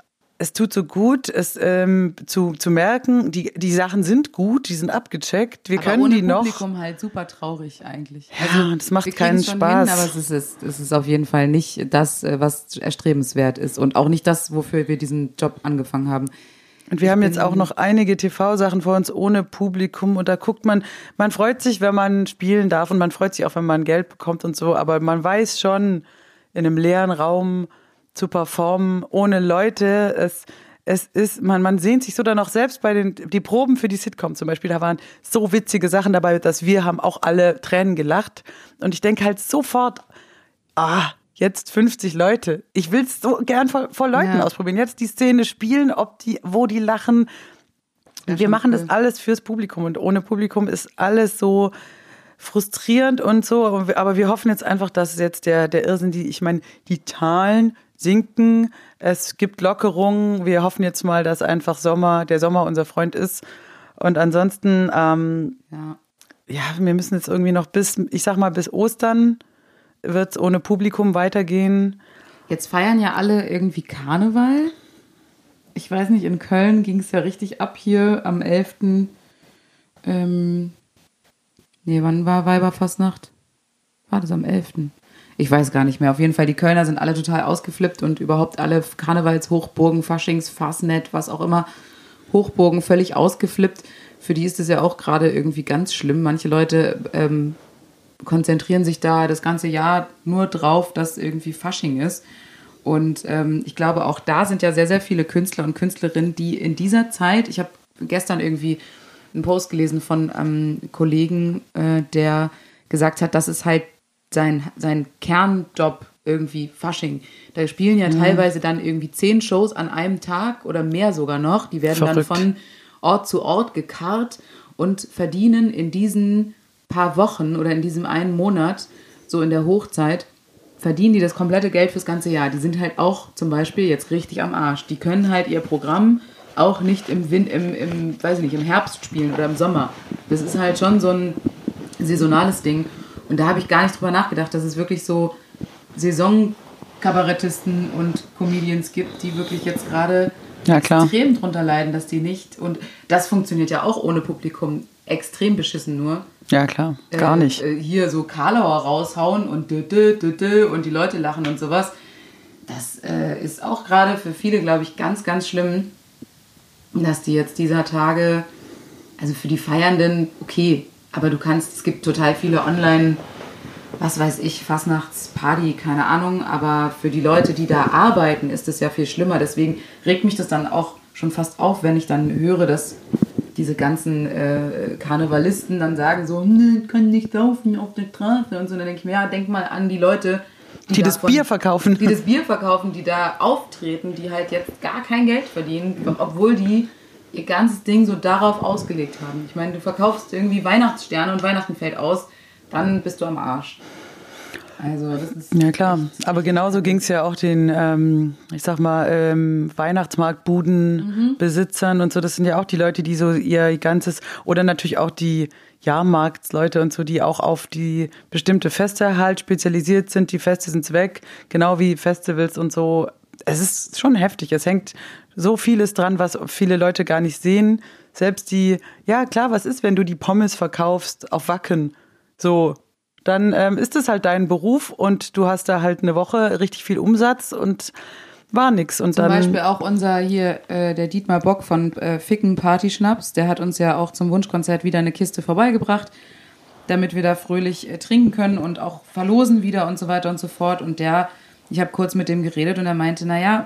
es tut so gut, es ähm, zu, zu merken, die, die Sachen sind gut, die sind abgecheckt, wir Aber können ohne die noch. Publikum halt super traurig eigentlich. Ja, das macht wir keinen kriegen's schon Spaß. Hin, aber es ist, es, es ist auf jeden Fall nicht das, äh, was erstrebenswert ist und auch nicht das, wofür wir diesen Job angefangen haben. Und wir Ich haben bin- jetzt auch noch einige T V-Sachen vor uns ohne Publikum und da guckt man, man freut sich, wenn man spielen darf und man freut sich auch, wenn man Geld bekommt und so, aber man weiß schon, in einem leeren Raum zu performen, ohne Leute, es, es ist, man, man sehnt sich so dann auch selbst bei den, die Proben für die Sitcom zum Beispiel, da waren so witzige Sachen dabei, dass wir haben auch alle Tränen gelacht und ich denke halt sofort, ah, jetzt fünfzig Leute. Ich will es so gern vor, vor Leuten Ja. ausprobieren. Jetzt die Szene spielen, ob die, wo die lachen. Ja, wir schon machen cool. das alles fürs Publikum und ohne Publikum ist alles so frustrierend und so. Aber wir hoffen jetzt einfach, dass jetzt der, der Irrsinn, die, ich meine, die Zahlen sinken. Es gibt Lockerungen. Wir hoffen jetzt mal, dass einfach Sommer, der Sommer unser Freund ist. Und ansonsten, ähm, Ja. ja, wir müssen jetzt irgendwie noch bis, ich sag mal, bis Ostern wird es ohne Publikum weitergehen. Jetzt feiern ja alle irgendwie Karneval. Ich weiß nicht, in Köln ging es ja richtig ab hier am elften Ähm, nee, wann war Weiberfastnacht? War das am elften? Ich weiß gar nicht mehr. Auf jeden Fall, die Kölner sind alle total ausgeflippt und überhaupt alle Karnevalshochburgen, Faschings, Fastnet, was auch immer, Hochburgen völlig ausgeflippt. Für die ist es ja auch gerade irgendwie ganz schlimm. Manche Leute ähm, konzentrieren sich da das ganze Jahr nur drauf, dass irgendwie Fasching ist. Und ähm, ich glaube, auch da sind ja sehr, sehr viele Künstler und Künstlerinnen, die in dieser Zeit, ich habe gestern irgendwie einen Post gelesen von einem Kollegen, äh, der gesagt hat, das ist halt sein, sein Kernjob irgendwie Fasching. Da spielen ja teilweise dann irgendwie zehn Shows an einem Tag oder mehr sogar noch. Die werden Verrückt. dann von Ort zu Ort gekarrt und verdienen in diesen paar Wochen oder in diesem einen Monat, so in der Hochzeit, verdienen die das komplette Geld fürs ganze Jahr. Die sind halt auch zum Beispiel jetzt richtig am Arsch. Die können halt ihr Programm auch nicht im, Win- im, im, weiß ich nicht, im Herbst spielen oder im Sommer. Das ist halt schon so ein saisonales Ding. Und da habe ich gar nicht drüber nachgedacht, dass es wirklich so Saisonkabarettisten und Comedians gibt, die wirklich jetzt gerade Ja, klar. extrem drunter leiden, dass die nicht, und das funktioniert ja auch ohne Publikum extrem beschissen nur, Ja, klar, gar äh, nicht. äh, hier so Karlauer raushauen und dü, dü, dü, dü, und die Leute lachen und sowas. Das äh, ist auch gerade für viele, glaube ich, ganz, ganz schlimm, dass die jetzt dieser Tage, also für die Feiernden, okay, aber du kannst, es gibt total viele online, was weiß ich, Fastnachtsparty, keine Ahnung, aber für die Leute, die da arbeiten, ist es ja viel schlimmer. Deswegen regt mich das dann auch schon fast auf, wenn ich dann höre, dass diese ganzen äh, Karnevalisten dann sagen so, ne, kann nicht saufen auf der Straße und so. Und dann denke ich mir, ja, denk mal an die Leute, Die, die das davon, Bier verkaufen. Die das Bier verkaufen, die da auftreten, die halt jetzt gar kein Geld verdienen, obwohl die ihr ganzes Ding so darauf ausgelegt haben. Ich meine, du verkaufst irgendwie Weihnachtssterne und Weihnachten fällt aus, dann bist du am Arsch. Also das ist ja klar, aber genauso ging es ja auch den, ähm, ich sag mal, ähm, Weihnachtsmarktbudenbesitzern mhm. und so. Das sind ja auch die Leute, die so ihr ganzes, oder natürlich auch die Jahrmarktsleute und so, die auch auf die bestimmte Feste halt spezialisiert sind. Die Feste sind weg, genau wie Festivals und so. Es ist schon heftig. Es hängt so vieles dran, was viele Leute gar nicht sehen. Selbst die, ja klar, was ist, wenn du die Pommes verkaufst auf Wacken? So, dann ähm, ist es halt dein Beruf und du hast da halt eine Woche richtig viel Umsatz und war nix. Und zum dann Beispiel auch unser hier, äh, der Dietmar Bock von äh, Ficken Party Schnaps, der hat uns ja auch zum Wunschkonzert wieder eine Kiste vorbeigebracht, damit wir da fröhlich äh, trinken können und auch verlosen wieder und so weiter und so fort. Und der, ich habe kurz mit dem geredet und er meinte, naja,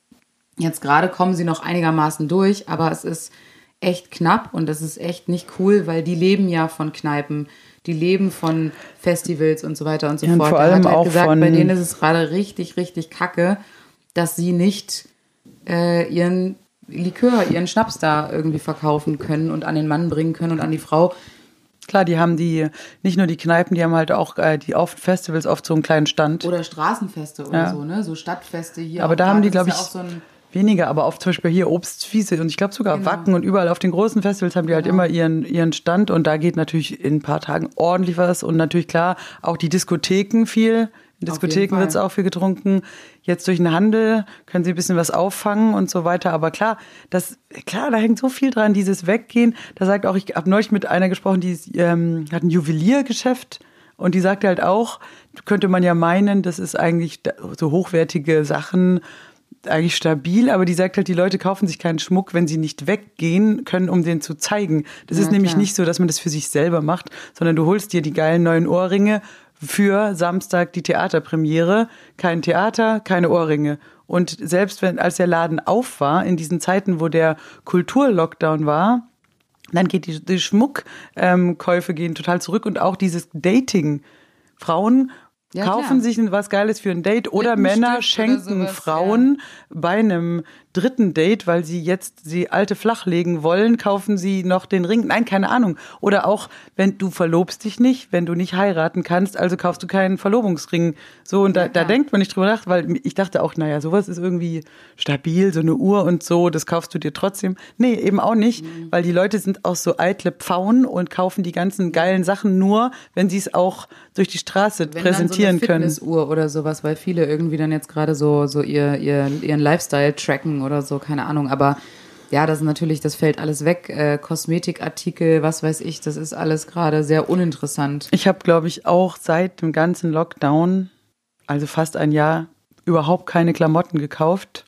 jetzt gerade kommen sie noch einigermaßen durch, aber es ist echt knapp und das ist echt nicht cool, weil die leben ja von Kneipen, die leben von Festivals und so weiter und so ja, und fort. vor Er allem hat halt auch gesagt, von bei denen ist es gerade richtig, richtig kacke, dass sie nicht äh, ihren Likör, ihren Schnaps da irgendwie verkaufen können und an den Mann bringen können und an die Frau. Klar, die haben die, nicht nur die Kneipen, die haben halt auch äh, die oft Festivals oft so einen kleinen Stand. Oder Straßenfeste oder Ja. so, ne? So Stadtfeste hier. Aber auch da da, haben die, das glaube ist ich, ja auch so ein weniger, aber oft zum Beispiel hier Obstwiese und ich glaube sogar Genau. Wacken und überall auf den großen Festivals haben die halt Genau. immer ihren, ihren Stand und da geht natürlich in ein paar Tagen ordentlich was und natürlich klar auch die Diskotheken viel. In Auf Diskotheken jeden Fall. wird es auch viel getrunken. Jetzt durch den Handel können sie ein bisschen was auffangen und so weiter. Aber klar, das, klar, da hängt so viel dran, dieses Weggehen. Da sagt auch, ich habe neulich mit einer gesprochen, die ähm, hat ein Juweliergeschäft und die sagte halt auch, könnte man ja meinen, das ist eigentlich so hochwertige Sachen, eigentlich stabil, aber die sagt halt, die Leute kaufen sich keinen Schmuck, wenn sie nicht weggehen können, um den zu zeigen. Das Ja, ist nämlich klar. nicht so, dass man das für sich selber macht, sondern du holst dir die geilen neuen Ohrringe für Samstag die Theaterpremiere. Kein Theater, keine Ohrringe. Und selbst wenn, als der Laden auf war, in diesen Zeiten, wo der Kulturlockdown war, dann geht die, die Schmuckkäufe gehen total zurück und auch dieses Dating. Frauen Ja, kaufen klar. sich was Geiles für ein Date oder Lippenstift Männer oder schenken sowas, Frauen bei einem dritten Date, weil sie jetzt sie alte flachlegen wollen, kaufen sie noch den Ring. Nein, keine Ahnung. Oder auch, wenn du verlobst dich nicht, wenn du nicht heiraten kannst, also kaufst du keinen Verlobungsring. So, und da, Ja, da klar. denkt man nicht drüber nach, weil ich dachte auch, naja, sowas ist irgendwie stabil, so eine Uhr und so, das kaufst du dir trotzdem. Nee, eben auch nicht, Mhm. weil die Leute sind auch so eitle Pfauen und kaufen die ganzen geilen Sachen nur, wenn sie es auch durch die Straße Wenn präsentieren dann so eine können. Fitnessuhr oder sowas, weil viele irgendwie dann jetzt gerade so, so ihr, ihr, ihren Lifestyle tracken oder so, keine Ahnung. Aber ja, das ist natürlich, das fällt alles weg. Äh, Kosmetikartikel, was weiß ich, das ist alles gerade sehr uninteressant. Ich habe, glaube ich, auch seit dem ganzen Lockdown, also fast ein Jahr, überhaupt keine Klamotten gekauft.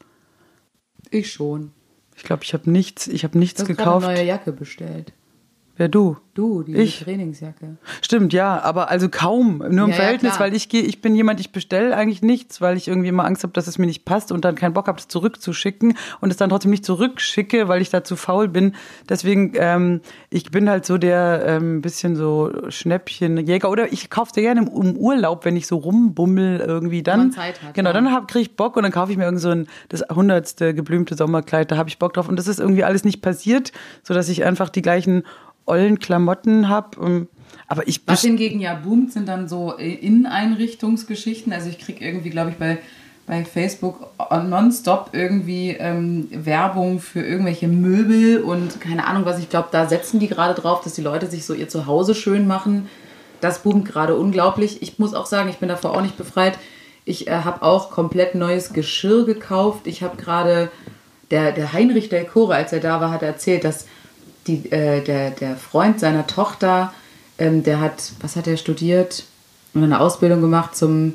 Ich schon. Ich glaube, ich habe nichts, ich habe nichts Du hast gerade gekauft. eine neue Jacke bestellt. Wer du? Du, diese Ich? Trainingsjacke. Stimmt, ja, aber also kaum, nur im Ja, ja, Verhältnis, klar. weil ich gehe, ich bin jemand, ich bestelle eigentlich nichts, weil ich irgendwie immer Angst habe, dass es mir nicht passt und dann keinen Bock habe, das zurückzuschicken und es dann trotzdem nicht zurückschicke, weil ich da zu faul bin. Deswegen, ähm, ich bin halt so der ähm, bisschen so Schnäppchenjäger oder ich kaufe sehr gerne im, im Urlaub, wenn ich so rumbummel irgendwie dann. man Zeit hat, genau, ja. dann hab, kriege ich Bock und dann kaufe ich mir irgend so ein das hundertste geblümte Sommerkleid, da habe ich Bock drauf und das ist irgendwie alles nicht passiert, sodass ich einfach die gleichen ollen Klamotten habe. Aber ich Was hingegen ja boomt, sind dann so Inneneinrichtungsgeschichten. Also ich kriege irgendwie, glaube ich, bei, bei Facebook nonstop irgendwie ähm, Werbung für irgendwelche Möbel und keine Ahnung was. Ich glaube, da setzen die gerade drauf, dass die Leute sich so ihr Zuhause schön machen. Das boomt gerade unglaublich. Ich muss auch sagen, ich bin davor auch nicht befreit. Ich äh, habe auch komplett neues Geschirr gekauft. Ich habe gerade, der, der Heinrich Delcore, als er da war, hat erzählt, dass die, äh, der, der Freund seiner Tochter ähm, der hat, was hat er studiert? Und eine Ausbildung gemacht zum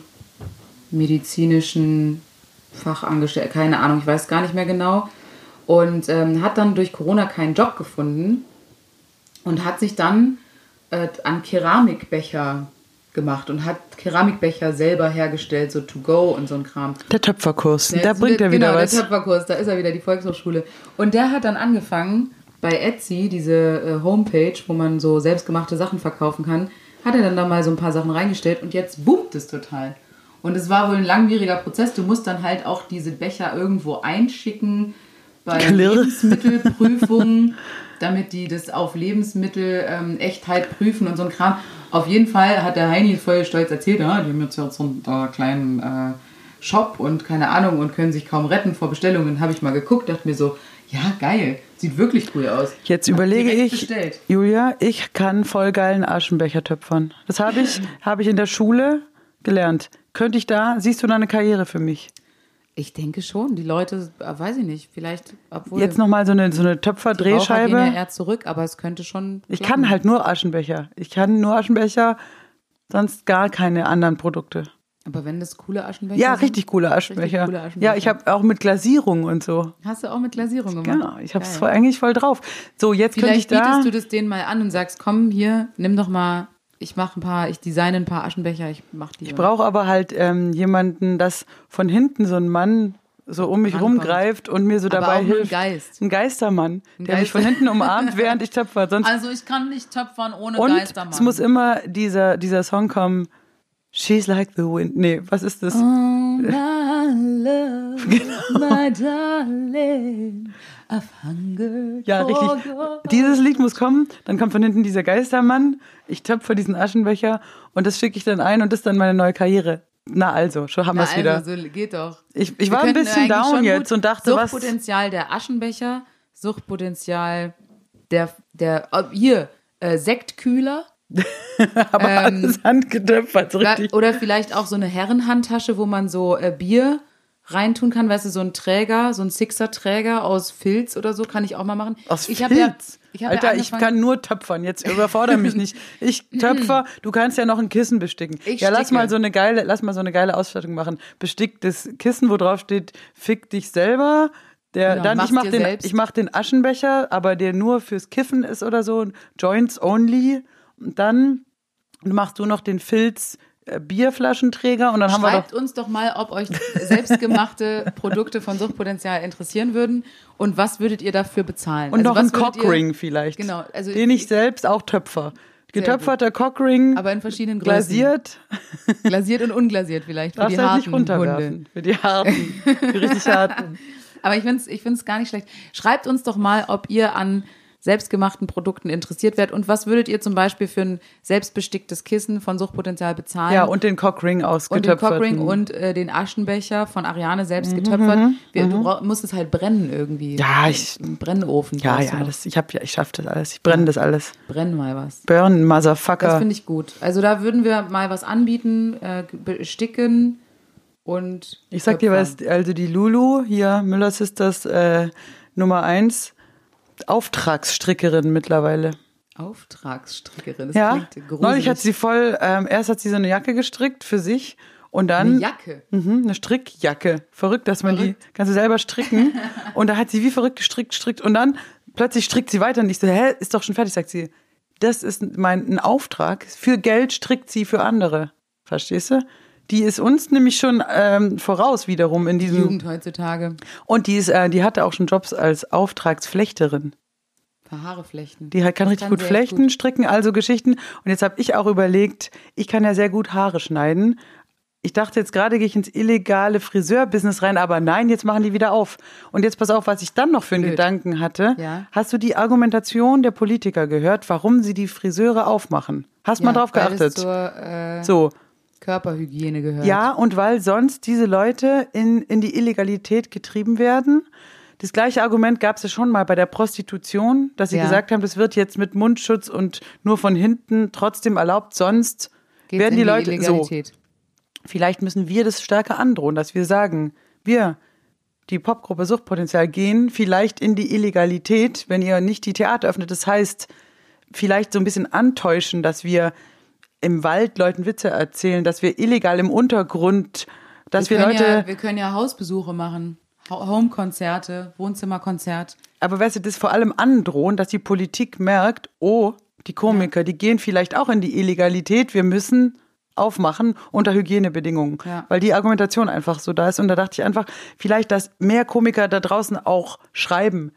medizinischen Fachangestellten, keine Ahnung, ich weiß gar nicht mehr genau. Und ähm, hat dann durch Corona keinen Job gefunden und hat sich dann äh, an Keramikbecher gemacht und hat Keramikbecher selber hergestellt, so to go und so ein Kram. Der Töpferkurs, Ja, da jetzt bringt wird- er wieder genau, was. der Töpferkurs, da ist er wieder, die Volkshochschule. Und der hat dann angefangen, bei Etsy, diese äh, Homepage, wo man so selbstgemachte Sachen verkaufen kann, hat er dann da mal so ein paar Sachen reingestellt und jetzt boomt es total. Und es war wohl ein langwieriger Prozess. Du musst dann halt auch diese Becher irgendwo einschicken bei Klirr. Lebensmittelprüfungen, damit die das auf Lebensmittel ähm, Echtheit prüfen und so ein Kram. Auf jeden Fall hat der Heini voll stolz erzählt, ja, die haben jetzt ja so einen äh, kleinen äh, Shop und keine Ahnung und können sich kaum retten vor Bestellungen. Habe ich mal geguckt, dachte mir so, ja geil, sieht wirklich cool aus. Jetzt Hab überlege direkt ich, bestellt. Julia, ich kann voll geilen Aschenbecher töpfern. Das habe ich, habe ich in der Schule gelernt. Könnte ich da, siehst du da eine Karriere für mich? Ich denke schon, die Leute, äh, weiß ich nicht, vielleicht, obwohl Jetzt nochmal so eine, so eine die Raucher Töpferdrehscheibe. gehen ja eher zurück, aber es könnte schon Ich klappen. kann halt nur Aschenbecher. Ich kann nur Aschenbecher, sonst gar keine anderen Produkte. Aber wenn das coole Aschenbecher Ja, sind, richtig coole Aschenbecher. Richtig coole Aschenbecher. Ja, ich habe auch mit Glasierung und so. Hast du auch mit Glasierung gemacht? Genau, ich habe es Geil. voll, eigentlich voll drauf. So, jetzt könnte ich Vielleicht da... bietest du das denen mal an und sagst, komm hier, nimm doch mal, ich mache ein paar, ich designe ein paar Aschenbecher, ich mach die. Ich brauche aber halt ähm, jemanden, dass von hinten so ein Mann so um mich Rankommt. rumgreift und mir so Aber dabei auch nur ein hilft. Geist. Ein Geistermann, Ein der mich Geister- von hinten umarmt, während ich töpfer. Sonst Also ich kann nicht töpfern ohne und Geistermann. es muss immer dieser, dieser Song kommen, She's like the wind. Nee, was ist das? Oh, my love, my darling, I've hungered Ja, for richtig. your- Dieses Lied muss kommen, dann kommt von hinten dieser Geistermann, ich töpfe diesen Aschenbecher und das schicke ich dann ein und das ist dann meine neue Karriere. Na also, schon haben wir Na, es wieder. also, so geht doch. Ich, ich Wir war ein könnten bisschen eigentlich down schon jetzt gut- und dachte, was... Suchtpotenzial der Aschenbecher, Suchtpotenzial der, der oh, hier, äh, Sektkühler. Aber ähm, alles handgetöpfert, so Oder, richtig. oder vielleicht auch so eine Herrenhandtasche, wo man so äh, Bier reintun kann, weißt du, so ein Träger, so ein Sixer-Träger aus Filz oder so, kann ich auch mal machen. Aus ich Filz? hab Ja, ich hab Alter, ja ich angefangen- kann nur töpfern. Jetzt überfordere mich nicht. Ich töpfer, du kannst ja noch ein Kissen besticken. Ich ja, lass sticke. mal so eine geile, lass mal so eine geile Ausstattung machen. Besticktes Kissen, wo drauf steht, fick dich selber. Der, Genau, dann ich mach's mach dir den, selbst. ich mach den Aschenbecher, aber der nur fürs Kiffen ist oder so, Joints only. Und dann machst du noch den Filz äh, Bierflaschenträger und dann haben wir Schreibt doch uns doch mal, ob euch selbstgemachte Produkte von Suchtpotenzial interessieren würden und was würdet ihr dafür bezahlen? und Also noch was einen würdet ihr- Cockring vielleicht. Genau, also den ich selbst auch töpfer. Sehr Getöpferter Cockring, aber in verschiedenen Größen. glasiert. Glasiert und unglasiert vielleicht für Darfst die halt harten nicht runterwerfen. Hunde. Für die harten, die richtig harten. Aber ich finde es ich find's gar nicht schlecht. Schreibt uns doch mal, ob ihr an selbstgemachten Produkten interessiert werdet und was würdet ihr zum Beispiel für ein selbstbesticktes Kissen von Suchtpotenzial bezahlen? Ja, und den Cockring und den ausgetöpfert. Cockring und äh, den Aschenbecher von Ariane selbst getöpfert. Wir, Du brauch, musst es halt brennen irgendwie. Mhm, Ja, ich- Im Brennofen. Ja, brauchst du ja, noch. das, ich hab ja, ich schaff das alles. Ich brenne das alles. Brenn mal was. Burn, Das Motherfucker. finde ich gut. Also da würden wir mal was anbieten, äh, besticken und Ich sag dir was, töpfern. also die Lulu, hier, Müller Sisters äh, Nummer eins, Auftragsstrickerin mittlerweile. Auftragsstrickerin, das Ja, klingt gruselig. neulich hat sie voll, ähm, erst hat sie so eine Jacke gestrickt für sich und dann... Eine Jacke. Mhm, eine Strickjacke. Verrückt, dass man Verrückt. die, kannst du selber stricken. Und da hat sie wie verrückt gestrickt, strickt und dann plötzlich strickt sie weiter und ich so, hä, ist doch schon fertig, sagt sie. Das ist mein ein Auftrag. Für Geld strickt sie für andere. Verstehst du? Die ist uns nämlich schon ähm, voraus wiederum in diesem. Jugend heutzutage. Und die ist, äh, die hatte auch schon Jobs als Auftragsflechterin. Paar Haare flechten. Die halt kann Das richtig gut sie echt flechten, stricken, also Geschichten. Und jetzt habe ich auch überlegt, ich kann ja sehr gut Haare schneiden. Ich dachte jetzt gerade, gehe ich ins illegale Friseur-Business rein, aber nein, jetzt machen die wieder auf. Und jetzt pass auf, was ich dann noch für einen Blöd. Gedanken hatte. Ja. Hast du die Argumentation der Politiker gehört, warum sie die Friseure aufmachen? Hast mal drauf weil geachtet? es zur äh, So. Körperhygiene gehört. Ja, und weil sonst diese Leute in, in die Illegalität getrieben werden. Das gleiche Argument gab es ja schon mal bei der Prostitution, dass sie Ja. gesagt haben, das wird jetzt mit Mundschutz und nur von hinten trotzdem erlaubt, sonst Geht's werden in die Leute so. Illegalität. Vielleicht müssen wir das stärker androhen, dass wir sagen, wir, die Popgruppe Suchtpotenzial, gehen vielleicht in die Illegalität, wenn ihr nicht die Theater öffnet. Das heißt, vielleicht so ein bisschen antäuschen, dass wir im Wald Leuten Witze erzählen, dass wir illegal im Untergrund, dass wir, wir Leute... Ja, wir können ja Hausbesuche machen, Home-Konzerte, Wohnzimmerkonzert. Aber weißt du, das vor allem androhen, dass die Politik merkt, oh, die Komiker, ja. die gehen vielleicht auch in die Illegalität, wir müssen aufmachen unter Hygienebedingungen, ja. weil die Argumentation einfach so da ist. Und da dachte ich einfach, vielleicht, dass mehr Komiker da draußen auch schreiben,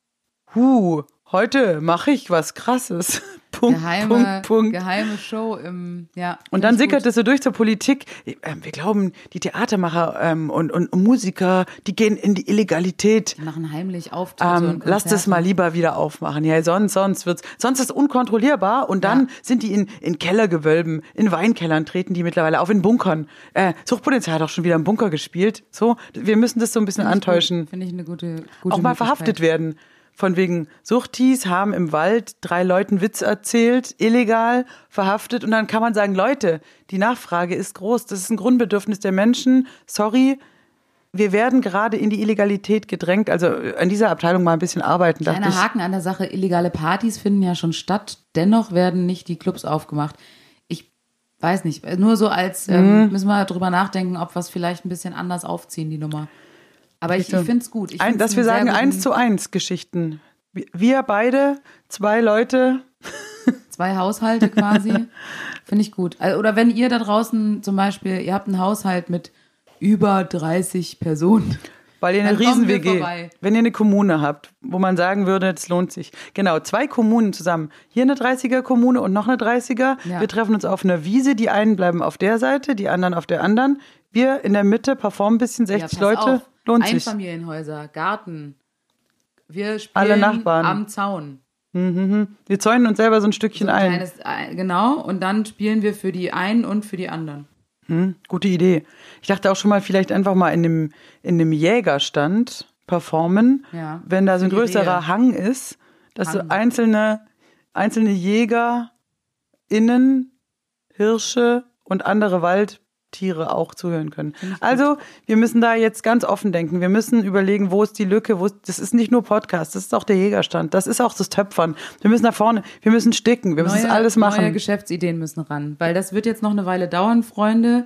huh, heute mache ich was Krasses. Punkt, geheime, Punkt, Punkt. Geheime Show im, ja. Und dann sickert es so durch zur Politik. Wir glauben, die Theatermacher ähm, und, und Musiker, die gehen in die Illegalität. Die machen heimlich Auftritte ähm, und Lasst es mal lieber wieder aufmachen. Ja, sonst, sonst wird's, sonst ist es unkontrollierbar und dann ja. sind die in, in Kellergewölben, in Weinkellern treten die mittlerweile auf, in Bunkern. Äh, Suchtpotenzial hat auch schon wieder im Bunker gespielt. So, wir müssen das so ein bisschen Find antäuschen. Finde ich eine gute, gute Auch mal verhaftet werden. Von wegen Suchtis haben im Wald drei Leuten Witz erzählt, illegal, verhaftet. Und dann kann man sagen, Leute, die Nachfrage ist groß. Das ist ein Grundbedürfnis der Menschen. Sorry, wir werden gerade in die Illegalität gedrängt. Also an dieser Abteilung mal ein bisschen arbeiten. Kleiner dachte ich. Haken an der Sache, illegale Partys finden ja schon statt. Dennoch werden nicht die Clubs aufgemacht. Ich weiß nicht, nur so als, ähm, müssen wir drüber nachdenken, ob wir es vielleicht ein bisschen anders aufziehen, die Nummer. Aber ich, ich finde es gut. Ich Ein, dass wir sagen, eins zu eins Geschichten. Wir beide, zwei Leute. Zwei Haushalte quasi. Finde ich gut. Oder wenn ihr da draußen zum Beispiel, ihr habt einen Haushalt mit über dreißig Personen. Weil ihr eine Riesen-W G, wenn ihr eine Kommune habt, wo man sagen würde, das lohnt sich. Genau, zwei Kommunen zusammen. Hier eine dreißiger-Kommune und noch eine dreißiger. Ja. Wir treffen uns auf einer Wiese. Die einen bleiben auf der Seite, die anderen auf der anderen. Wir in der Mitte performen ein bisschen, sechzig ja, Leute. Auf. Lohnt sich. Einfamilienhäuser, Garten. Wir spielen alle Nachbarn am Zaun. Mhm. Wir zäunen uns selber so ein Stückchen so ein. Kleines, genau, und dann spielen wir für die einen und für die anderen. Hm, gute Idee. Ich dachte auch schon mal, vielleicht einfach mal in dem, in dem Jägerstand performen, ja, wenn da so ein größerer Idee. Hang ist, dass Hang. so einzelne, einzelne JägerInnen, Hirsche und andere Wald Tiere auch zuhören können. Also, wir müssen da jetzt ganz offen denken. Wir müssen überlegen, wo ist die Lücke, wo ist, das ist nicht nur Podcast, das ist auch der Jägerstand, das ist auch das Töpfern. Wir müssen nach vorne, wir müssen sticken, wir müssen neue, alles machen. Neue Geschäftsideen müssen ran, weil das wird jetzt noch eine Weile dauern, Freunde.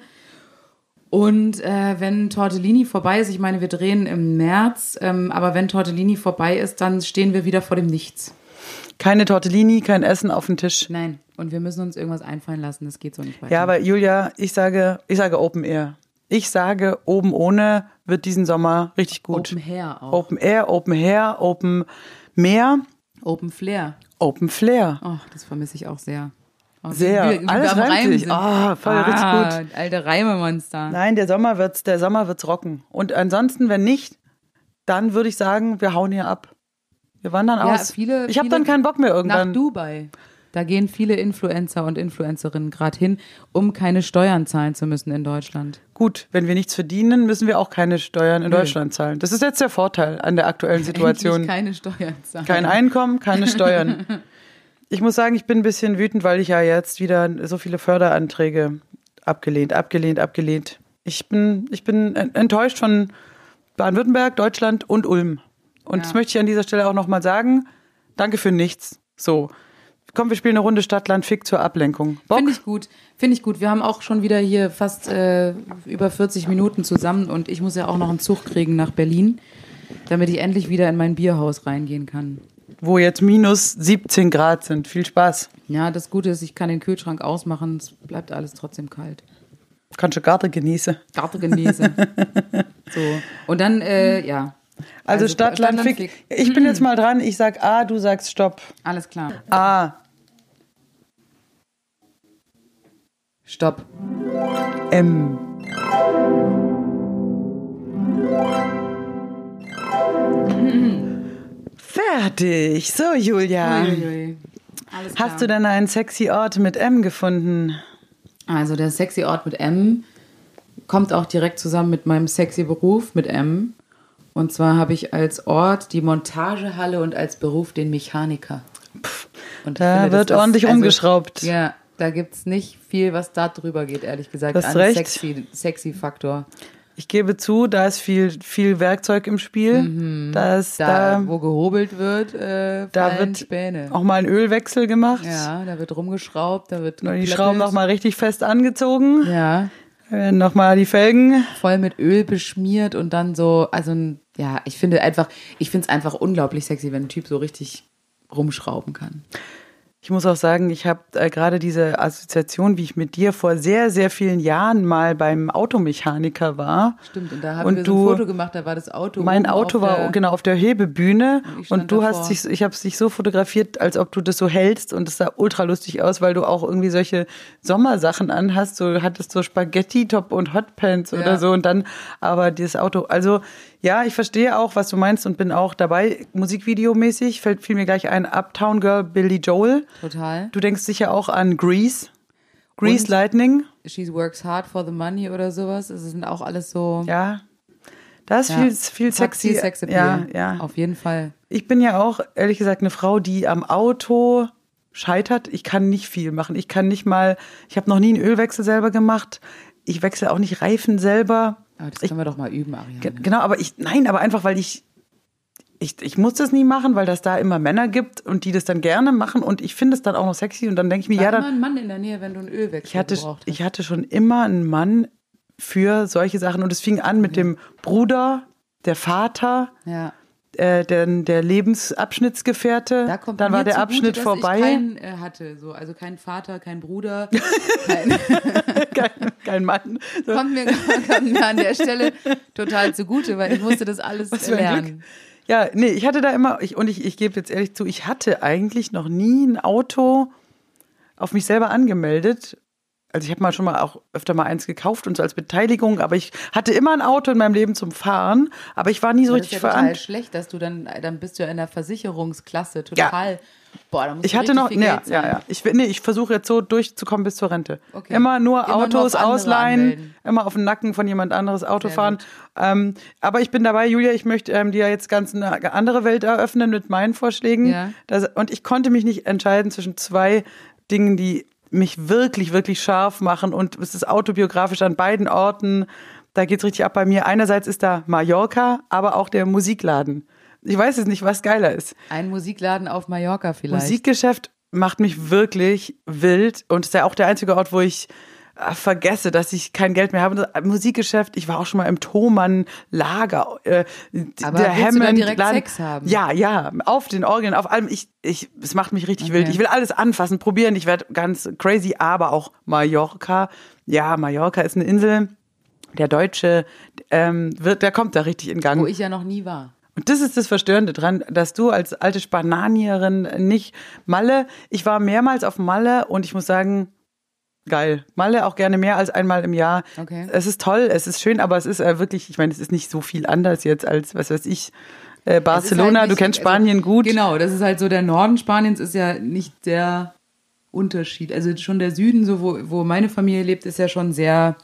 Und äh, wenn Tortellini vorbei ist, ich meine, wir drehen im März, ähm, aber wenn Tortellini vorbei ist, dann stehen wir wieder vor dem Nichts. Keine Tortellini, kein Essen auf dem Tisch. Nein, und wir müssen uns irgendwas einfallen lassen, das geht so nicht weiter. Ja, aber Julia, ich sage, ich sage Open Air. Ich sage, oben ohne wird diesen Sommer richtig gut. Open Air auch. Open Air, Open Air, Open Meer. Open Flair. Open Flair. Oh, das vermisse ich auch sehr. Oh, sehr. Wie, wie Alles reimt sich. Oh, voll ah, richtig gut. Alte Reimemonster. Nein, der Sommer wird's, der Sommer wird's rocken. Und ansonsten, wenn nicht, dann würde ich sagen, wir hauen hier ab. Wir wandern ja, aus. Viele, ich habe dann keinen Bock mehr irgendwann. Nach Dubai. Da gehen viele Influencer und Influencerinnen gerade hin, um keine Steuern zahlen zu müssen in Deutschland. Gut, wenn wir nichts verdienen, müssen wir auch keine Steuern in Nö. Deutschland zahlen. Das ist jetzt der Vorteil an der aktuellen Situation. Endlich keine Steuern zahlen. Kein Einkommen, keine Steuern. Ich muss sagen, ich bin ein bisschen wütend, weil ich ja jetzt wieder so viele Förderanträge abgelehnt, abgelehnt, abgelehnt. Ich bin, ich bin enttäuscht von Baden-Württemberg, Deutschland und Ulm. Und ja. das möchte ich an dieser Stelle auch nochmal sagen. Danke für nichts. So. Komm, wir spielen eine Runde Stadt, Land, Fick zur Ablenkung. Bock? Finde ich gut. Finde ich gut. Wir haben auch schon wieder hier fast äh, über vierzig Minuten zusammen und ich muss ja auch noch einen Zug kriegen nach Berlin, damit ich endlich wieder in mein Bierhaus reingehen kann. Wo jetzt minus siebzehn Grad sind. Viel Spaß. Ja, das Gute ist, ich kann den Kühlschrank ausmachen. Es bleibt alles trotzdem kalt. Kannst du Garten genießen. Garten genießen. So. Und dann, äh, ja. Also, also Stadt, Land, Fick. Fick. Ich bin jetzt mal dran. Ich sag A, du sagst Stopp. Alles klar. A. Stopp. M. Fertig. So, Julia. Uiuiui. Alles klar. Hast du denn einen sexy Ort mit M gefunden? Also der sexy Ort mit M kommt auch direkt zusammen mit meinem sexy Beruf mit M. Und zwar habe ich als Ort die Montagehalle und als Beruf den Mechaniker. Pff, und da finde, wird das, ordentlich also, umgeschraubt. Ja, da gibt es nicht viel, was da drüber geht, ehrlich gesagt. Das an recht. Sexy, sexy Faktor. Ich gebe zu, da ist viel, viel Werkzeug im Spiel. Mhm. Da, ist, da, da, wo gehobelt wird, äh, da wird Späne. auch mal ein Ölwechsel gemacht. Ja, da wird rumgeschraubt, da wird die Schrauben noch mal richtig fest angezogen. Ja. Äh, noch mal die Felgen. Voll mit Öl beschmiert und dann so, also ja, ich finde einfach, ich finde es einfach unglaublich sexy, wenn ein Typ so richtig rumschrauben kann. Ich muss auch sagen, ich habe äh, gerade diese Assoziation, wie ich mit dir vor sehr, sehr vielen Jahren mal beim Automechaniker war. Stimmt, und da haben und wir du, so ein Foto gemacht, da war das Auto. Mein Auto war der, genau auf der Hebebühne und, und du davor. hast dich, ich habe es dich so fotografiert, als ob du das so hältst und es sah ultra lustig aus, weil du auch irgendwie solche Sommersachen anhast, so hattest so Spaghetti-Top und Hotpants ja. oder so und dann aber dieses Auto, also ja, ich verstehe auch, was du meinst und bin auch dabei, musikvideomäßig, fällt fiel mir gleich ein, Uptown Girl, Billy Joel. Total. Du denkst sicher auch an Grease. Grease und Lightning. She works hard for the money oder sowas. Es sind auch alles so. Ja, da ist ja. viel, viel sexy. Viel Sexappeal. Ja, ja. Auf jeden Fall. Ich bin ja auch, ehrlich gesagt, eine Frau, die am Auto scheitert. Ich kann nicht viel machen. Ich kann nicht mal, ich habe noch nie einen Ölwechsel selber gemacht. Ich wechsle auch nicht Reifen selber. Aber das ich, können wir doch mal üben, Ariane. G- genau, aber ich, nein, aber einfach, weil ich, ich, ich muss das nie machen, weil das da immer Männer gibt und die das dann gerne machen und ich finde es dann auch noch sexy und dann denke ich mir, war ja, dann. immer ein Mann in der Nähe, wenn du einen Ölwechsel ich hatte, gebraucht hast. Ich hatte schon immer einen Mann für solche Sachen und es fing an mit dem Bruder, der Vater, ja. äh, der, der Lebensabschnittsgefährte. Da kommt dann mir war der zugute, Abschnitt dass vorbei. Ich keinen äh, hatte, so. Also kein Vater, kein Bruder, kein, kein, kein Mann. So. Kommt, mir, kommt mir an der Stelle total zugute, weil ich musste das alles Was für ein lernen. Glück. Ja, nee, ich hatte da immer, ich, und ich, ich gebe jetzt ehrlich zu, ich hatte eigentlich noch nie ein Auto auf mich selber angemeldet. Also ich habe mal schon mal auch öfter mal eins gekauft und so als Beteiligung, aber ich hatte immer ein Auto in meinem Leben zum Fahren, aber ich war nie so aber richtig das ist ja total verantwortlich. schlecht, dass du dann, dann bist du ja in der Versicherungsklasse total. Ja. Boah, da musst Ich du hatte richtig noch, viel ja, Geld ja, zahlen. ja. Ich, nee, ich versuche jetzt so durchzukommen bis zur Rente. Okay. Immer nur Immer Autos nur auf andere ausleihen, anmelden. immer auf den Nacken von jemand anderes Auto Sehr fahren. Ähm, aber ich bin dabei, Julia, ich möchte ähm, dir jetzt ganz eine andere Welt eröffnen mit meinen Vorschlägen. Ja. Das, und ich konnte mich nicht entscheiden zwischen zwei Dingen, die mich wirklich, wirklich scharf machen und es ist autobiografisch an beiden Orten. Da geht's richtig ab bei mir. Einerseits ist da Mallorca, aber auch der Musikladen. Ich weiß jetzt nicht, was geiler ist. Ein Musikladen auf Mallorca vielleicht. Musikgeschäft macht mich wirklich wild und ist ja auch der einzige Ort, wo ich äh, vergesse, dass ich kein Geld mehr habe. Das Musikgeschäft, ich war auch schon mal im Thomann-Lager. Äh, Aber der willst du da Hammond direkt Laden. Sex haben? Ja, ja, auf den Orgeln, auf allem. Ich, ich, es macht mich richtig Okay. wild. Ich will alles anfassen, probieren. Ich werde ganz crazy, aber auch Mallorca. Ja, Mallorca ist eine Insel. Der Deutsche, ähm, wird, der kommt da richtig in Gang. Wo ich ja noch nie war. Und das ist das Verstörende dran, dass du als alte Spaninierin nicht Malle, ich war mehrmals auf Malle und ich muss sagen, geil. Malle auch gerne mehr als einmal im Jahr. Okay. Es ist toll, es ist schön, aber es ist äh, wirklich, ich meine, es ist nicht so viel anders jetzt als, was weiß ich, äh, Barcelona, halt nicht, du kennst also, Spanien gut. Genau, das ist halt so, der Norden Spaniens ist ja nicht der Unterschied. Also schon der Süden, so wo, wo meine Familie lebt, ist ja schon sehr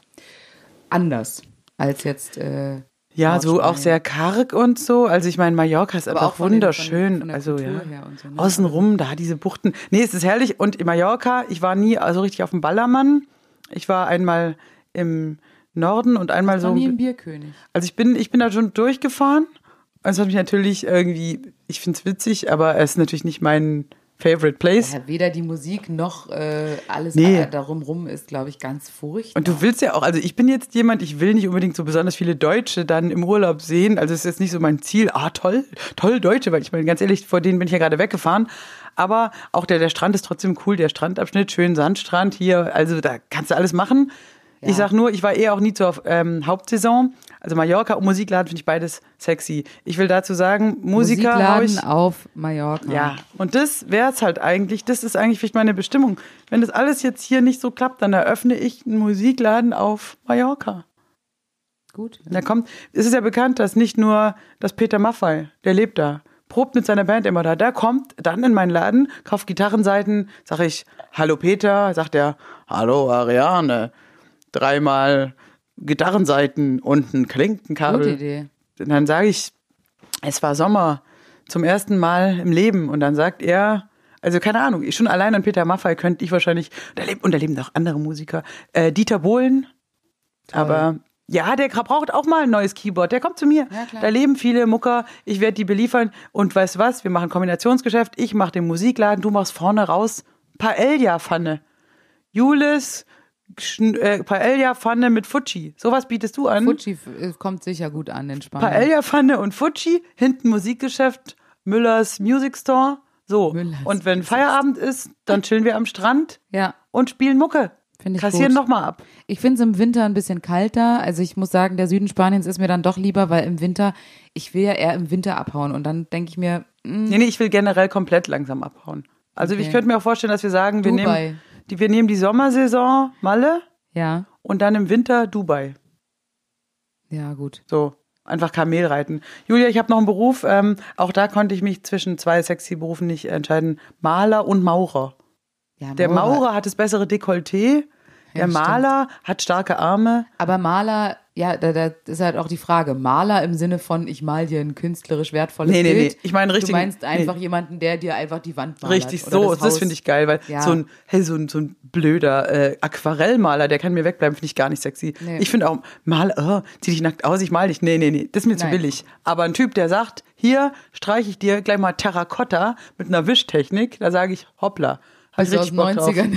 anders als jetzt äh, Ja, so auch sehr karg und so. Also ich meine, Mallorca ist Aber einfach auch von den- wunderschön. von- von der also Kultur ja, her und so, ne? außenrum da diese Buchten. Nee, es ist herrlich. Und in Mallorca, ich war nie also richtig auf dem Ballermann. Ich war einmal im Norden und einmal war so. nie ein Bierkönig. Also ich bin, ich bin da schon durchgefahren. Also hat mich natürlich irgendwie, ich finde es witzig, aber es ist natürlich nicht mein Favorite Place. Ja, weder die Musik noch äh, alles Nee. äh, darum rum ist, glaube ich, ganz furchtbar. Und du willst ja auch, also ich bin jetzt jemand, ich will nicht unbedingt so besonders viele Deutsche dann im Urlaub sehen. Also es ist jetzt nicht so mein Ziel, ah toll, toll Deutsche, weil ich meine, ganz ehrlich, vor denen bin ich ja gerade weggefahren. Aber auch der, der Strand ist trotzdem cool, der Strandabschnitt, schön Sandstrand hier, also da kannst du alles machen. Ja. Ich sag nur, ich war eher auch nie zur ähm, Hauptsaison. Also Mallorca und Musikladen finde ich beides sexy. Ich will dazu sagen, Musiker hau Musikladen ich, auf Mallorca. ja, und das wäre es halt eigentlich, das ist eigentlich vielleicht meine Bestimmung. Wenn das alles jetzt hier nicht so klappt, dann eröffne ich einen Musikladen auf Mallorca. Gut. Da kommt, es ist ja bekannt, dass nicht nur das Peter Maffay, der lebt da, probt mit seiner Band immer da, der kommt dann in meinen Laden, kauft Gitarrenseiten, sag ich, hallo Peter, sagt er, hallo Ariane, dreimal Gitarrenseiten und ein Klinkenkabel. Gute Idee. Und dann sage ich, es war Sommer zum ersten Mal im Leben. Und dann sagt er, also keine Ahnung, schon allein an Peter Maffay könnte ich wahrscheinlich, und da leben, und da leben noch andere Musiker, äh, Dieter Bohlen, Toll. aber Ja, der braucht auch mal ein neues Keyboard. Der kommt zu mir. Ja, klar. Da leben viele Mucker. Ich werde die beliefern. Und weißt du was? Wir machen Kombinationsgeschäft. Ich mache den Musikladen. Du machst vorne raus Paella-Pfanne. Julis, Schn- äh, Paella-Pfanne mit Fuji. Sowas bietest du an. Fuji f- kommt sicher gut an in Spanien. Paella-Pfanne und Fuji. Hinten Musikgeschäft. Müllers Music Store. So. Müllers und wenn Music Feierabend ist, dann chillen wir am Strand Ja, und spielen Mucke. finde ich Kassieren gut. nochmal ab. Ich finde es im Winter ein bisschen kalter. Also ich muss sagen, der Süden Spaniens ist mir dann doch lieber, weil im Winter, ich will ja eher im Winter abhauen. Und dann denke ich mir, mh, Nee, nee, ich will generell komplett langsam abhauen. Also Okay. ich könnte mir auch vorstellen, dass wir sagen, wir Dubai. nehmen, die, wir nehmen die Sommersaison Malle ja, und dann im Winter Dubai. ja gut. So, einfach Kamel reiten. Julia, ich habe noch einen Beruf. Ähm, auch da konnte ich mich zwischen zwei sexy Berufen nicht entscheiden. Maler und Maurer. Ja, Der Maurer hat das bessere Dekolleté. Der Ja, stimmt. Maler hat starke Arme. Aber Maler, ja, da, da ist halt auch die Frage. Maler im Sinne von, ich mal dir ein künstlerisch wertvolles Nee, nee, Bild. nee. Ich meine Du richtig. meinst einfach nee. jemanden, der dir einfach die Wand malert. Richtig, oder so, das, das, Haus. finde ich geil, weil Ja. so ein, hey, so ein, so ein blöder äh, Aquarellmaler, der kann mir wegbleiben, finde ich gar nicht sexy. Nee. Ich finde auch, mal, oh, zieh dich nackt aus, ich mal dich. Nee, nee, nee, das ist mir zu Nein. billig. Aber ein Typ, der sagt, hier streiche ich dir gleich mal Terrakotta mit einer Wischtechnik, da sage ich, hoppla. Hab ich Also aus richtig Bock drauf. neunzigern.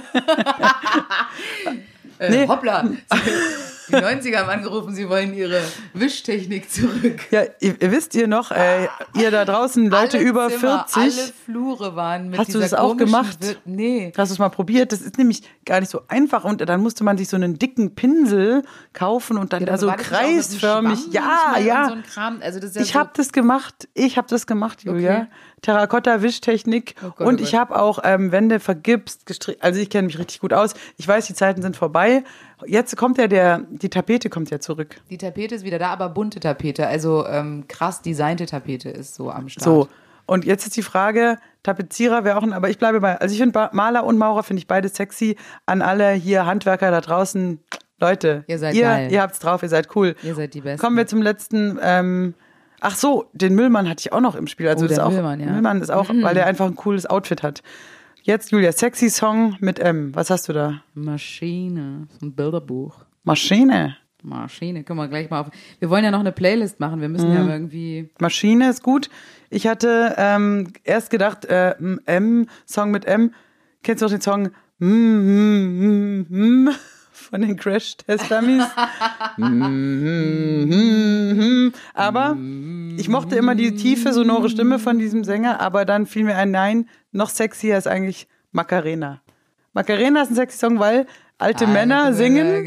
äh, Nee. Hoppla. Die neunziger haben angerufen, sie wollen ihre Wischtechnik zurück. Ja, ihr, ihr wisst ihr noch, äh, ihr da draußen, Leute Alle über Zimmer, vierzig. Alle Flure waren mit Hast du dieser das auch komischen gemacht? Wir- nee. Hast du es mal probiert? Das ist nämlich gar nicht so einfach. Und dann musste man sich so einen dicken Pinsel kaufen und dann da so War das nicht auch mit einem kreisförmig. Schwamm Ja, manchmal ja. und So ein Kram? Also das ist ja Ich so, habe das gemacht. Ich habe das gemacht, Julia. Okay. Terrakotta-Wischtechnik. Oh Gott, und oh ich Gott. habe auch ähm, Wände vergipst, gestrickt. Also ich kenne mich richtig gut aus. Ich weiß, die Zeiten sind vorbei. Jetzt kommt ja der, die Tapete kommt ja zurück. die Tapete ist wieder da, aber bunte Tapete. Also ähm, krass designte Tapete ist so am Start. So. Und jetzt ist die Frage, Tapezierer wäre auch ein, aber ich bleibe bei, also ich finde Ba- Maler und Maurer finde ich beide sexy. An alle hier Handwerker da draußen, Leute, Ihr seid ihr, geil. ihr habt's drauf, ihr seid cool. Ihr seid die Besten. Kommen wir zum letzten, ähm, ach so, den Müllmann hatte ich auch noch im Spiel. Also Oh, das ist der auch, Müllmann, ja. Müllmann ist auch, weil der einfach ein cooles Outfit hat. Jetzt, Julia, sexy Song mit M. Was hast du da? Maschine, so ein Bilderbuch. Maschine. Maschine, können wir gleich mal auf. Wir wollen ja noch eine Playlist machen. Wir müssen Mhm. ja irgendwie. Maschine ist gut. Ich hatte ähm, erst gedacht, äh, M, Song mit M. Kennst du noch den Song mm, mm, mm, mm, von den Crash Test Dummies? mm, mm, mm, mm. Aber ich mochte immer die tiefe, sonore Stimme von diesem Sänger, aber dann fiel mir ein Nein, noch sexier ist eigentlich Macarena. Macarena ist ein sexy Song, weil alte Männer singen,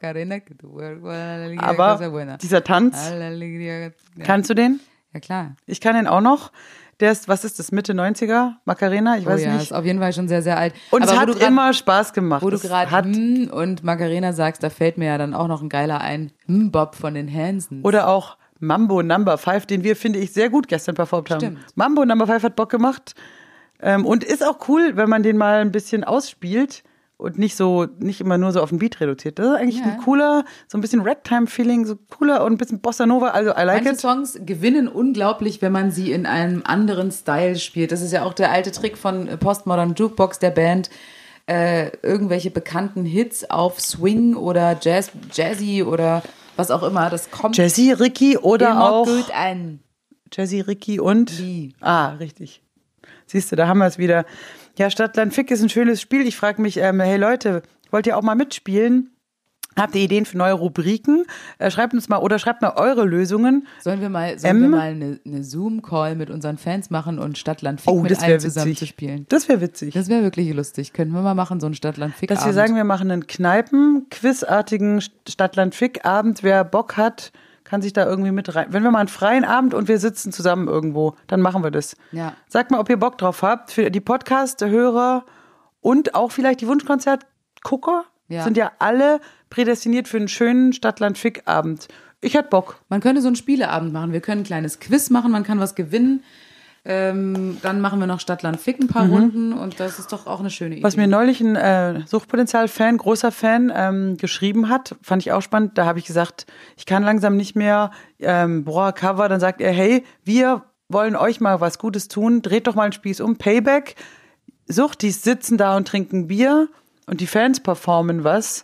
aber dieser Tanz, kannst du den? Ja, klar. Ich kann den auch noch. Der ist, was ist das, Mitte neunziger? Macarena? Ich Oh weiß ja, nicht. ist auf jeden Fall schon sehr, sehr alt. Und Aber es wo hat du grad- immer Spaß gemacht. Wo du Es gerade hat hm und Macarena sagst, da fällt mir ja dann auch noch ein geiler ein. Hm Bob von den Hansons. Oder auch Mambo Number Five, den wir, finde ich, sehr gut gestern performt haben. Stimmt. Mambo Number Five hat Bock gemacht. Ähm, und ist auch cool, wenn man den mal ein bisschen ausspielt und nicht so, nicht immer nur so auf den Beat reduziert. Das ist eigentlich Ja. ein cooler, so ein bisschen Ragtime-Feeling, so cooler und ein bisschen Bossa Nova. Also I like Manche it. Songs gewinnen unglaublich, wenn man sie in einem anderen Style spielt. Das ist ja auch der alte Trick von Postmodern Jukebox, der Band. Äh, irgendwelche bekannten Hits auf Swing oder Jazz, Jazzy oder was auch immer. Das kommt Jazzy, Ricky oder immer auch gut an. Jazzy, Ricky und Wie? Ah, richtig. Siehst du, da haben wir es wieder. Ja, Stadtland Fick ist ein schönes Spiel. Ich frage mich, ähm, hey Leute, wollt ihr auch mal mitspielen? Habt ihr Ideen für neue Rubriken? Äh, schreibt uns mal oder schreibt mal eure Lösungen. Sollen wir mal, sollen M? wir mal eine, eine Zoom-Call mit unseren Fans machen und Stadtland Fick Oh, mit das allen wäre zusammen witzig. zu spielen? Das wäre witzig. Das wäre wirklich lustig. Könnten wir mal machen, so einen Stadtland Fick Dass wir sagen, wir machen einen Kneipen-Quizartigen Stadtland Fick-Abend. Wer Bock hat, kann sich da irgendwie mit rein. Wenn wir mal einen freien Abend und wir sitzen zusammen irgendwo, dann machen wir das. Ja. Sagt mal, ob ihr Bock drauf habt. Für die Podcast-Hörer und auch vielleicht die Wunschkonzert-Gucker Ja. sind ja alle prädestiniert für einen schönen Stadtland-Fick-Abend. Ich hätte Bock. Man könnte so einen Spieleabend machen. Wir können ein kleines Quiz machen, man kann was gewinnen. Ähm, dann machen wir noch Stadtland Fick ein paar Runden und das ist doch auch eine schöne Idee. Was mir neulich ein äh, Suchtpotenzial-Fan, großer Fan, ähm, geschrieben hat, fand ich auch spannend. Da habe ich gesagt, ich kann langsam nicht mehr, ähm, boah, Cover. Dann sagt er, hey, wir wollen euch mal was Gutes tun. Dreht doch mal einen Spieß um. Payback. Suchtis sitzen da und trinken Bier und die Fans performen was.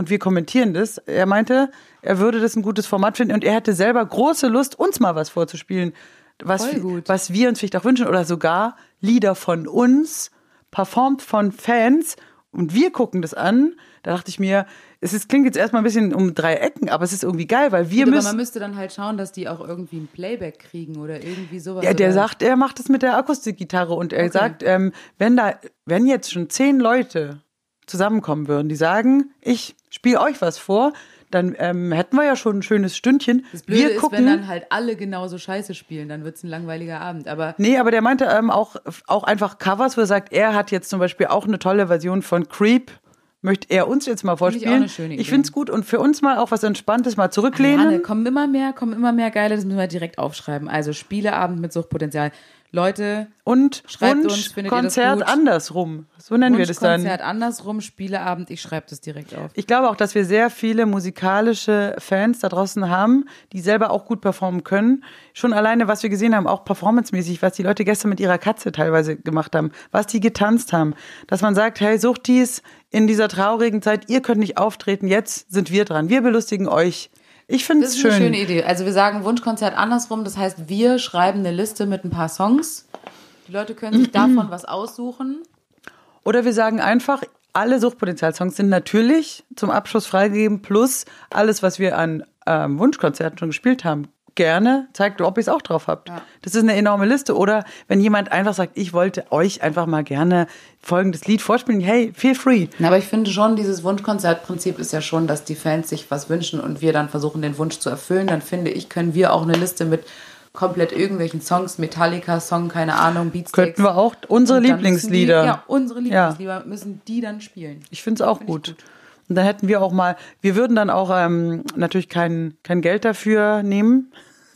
und wir kommentieren das. Er meinte, er würde das ein gutes Format finden und er hätte selber große Lust, uns mal was vorzuspielen, was, Voll gut. was wir uns vielleicht auch wünschen oder sogar Lieder von uns, performt von Fans und wir gucken das an. Da dachte ich mir, es ist, klingt jetzt erstmal ein bisschen um drei Ecken, aber es ist irgendwie geil, weil wir Aber müssen... man müsste dann halt schauen, dass die auch irgendwie ein Playback kriegen oder irgendwie sowas. Ja, der oder sagt, er macht das mit der Akustikgitarre und er Okay. sagt, ähm, wenn da, wenn jetzt schon zehn Leute zusammenkommen würden, die sagen, ich spiele euch was vor, dann ähm, hätten wir ja schon ein schönes Stündchen. Das Blöde wir ist, gucken, wenn dann halt alle genauso scheiße spielen, dann wird's ein langweiliger Abend. Aber nee, aber der meinte ähm, auch, auch einfach Covers, wo er sagt, er hat jetzt zum Beispiel auch eine tolle Version von Creep, möchte er uns jetzt mal Find ich auch vorspielen. eine schöne Idee. Ich finde es gut und für uns mal auch was Entspanntes, mal zurücklehnen. Ariane, kommen immer mehr, kommen immer mehr geile, das müssen wir direkt aufschreiben. Also Spieleabend mit Suchtpotenzial. Leute, Und Schreibt uns, findet ihr das Wunschkonzert gut? andersrum. So nennen wir das dann. Wunschkonzert andersrum, Spieleabend, ich schreibe das direkt auf. Ich glaube auch, dass wir sehr viele musikalische Fans da draußen haben, die selber auch gut performen können. Schon alleine, was wir gesehen haben, auch performancemäßig, was die Leute gestern mit ihrer Katze teilweise gemacht haben, was die getanzt haben. Dass man sagt, hey, Suchtis, in dieser traurigen Zeit, ihr könnt nicht auftreten, jetzt sind wir dran. Wir belustigen euch. Ich finde Das es ist schön. eine schöne Idee. Also wir sagen Wunschkonzert andersrum, das heißt, wir schreiben eine Liste mit ein paar Songs. Die Leute können sich davon was aussuchen. Oder wir sagen einfach, alle Suchtpotenzial-Songs sind natürlich zum Abschluss freigegeben, plus alles, was wir an ähm, Wunschkonzerten schon gespielt haben. Gerne zeigt, ob ihr es auch drauf habt. Ja. Das ist eine enorme Liste. Oder wenn jemand einfach sagt, ich wollte euch einfach mal gerne folgendes Lied vorspielen, hey, feel free. Na, aber ich finde schon, dieses Wunschkonzertprinzip ist ja schon, dass die Fans sich was wünschen und wir dann versuchen, den Wunsch zu erfüllen. Dann finde ich, können wir auch eine Liste mit komplett irgendwelchen Songs, Metallica-Song, keine Ahnung, Beatsteaks. Könnten wir auch unsere Und dann müssen Lieblingslieder. Die, ja, unsere Lieblingslieder müssen die dann spielen. Ich finde es auch Find ich gut. gut. Und dann hätten wir auch mal, wir würden dann auch ähm, natürlich kein, kein Geld dafür nehmen.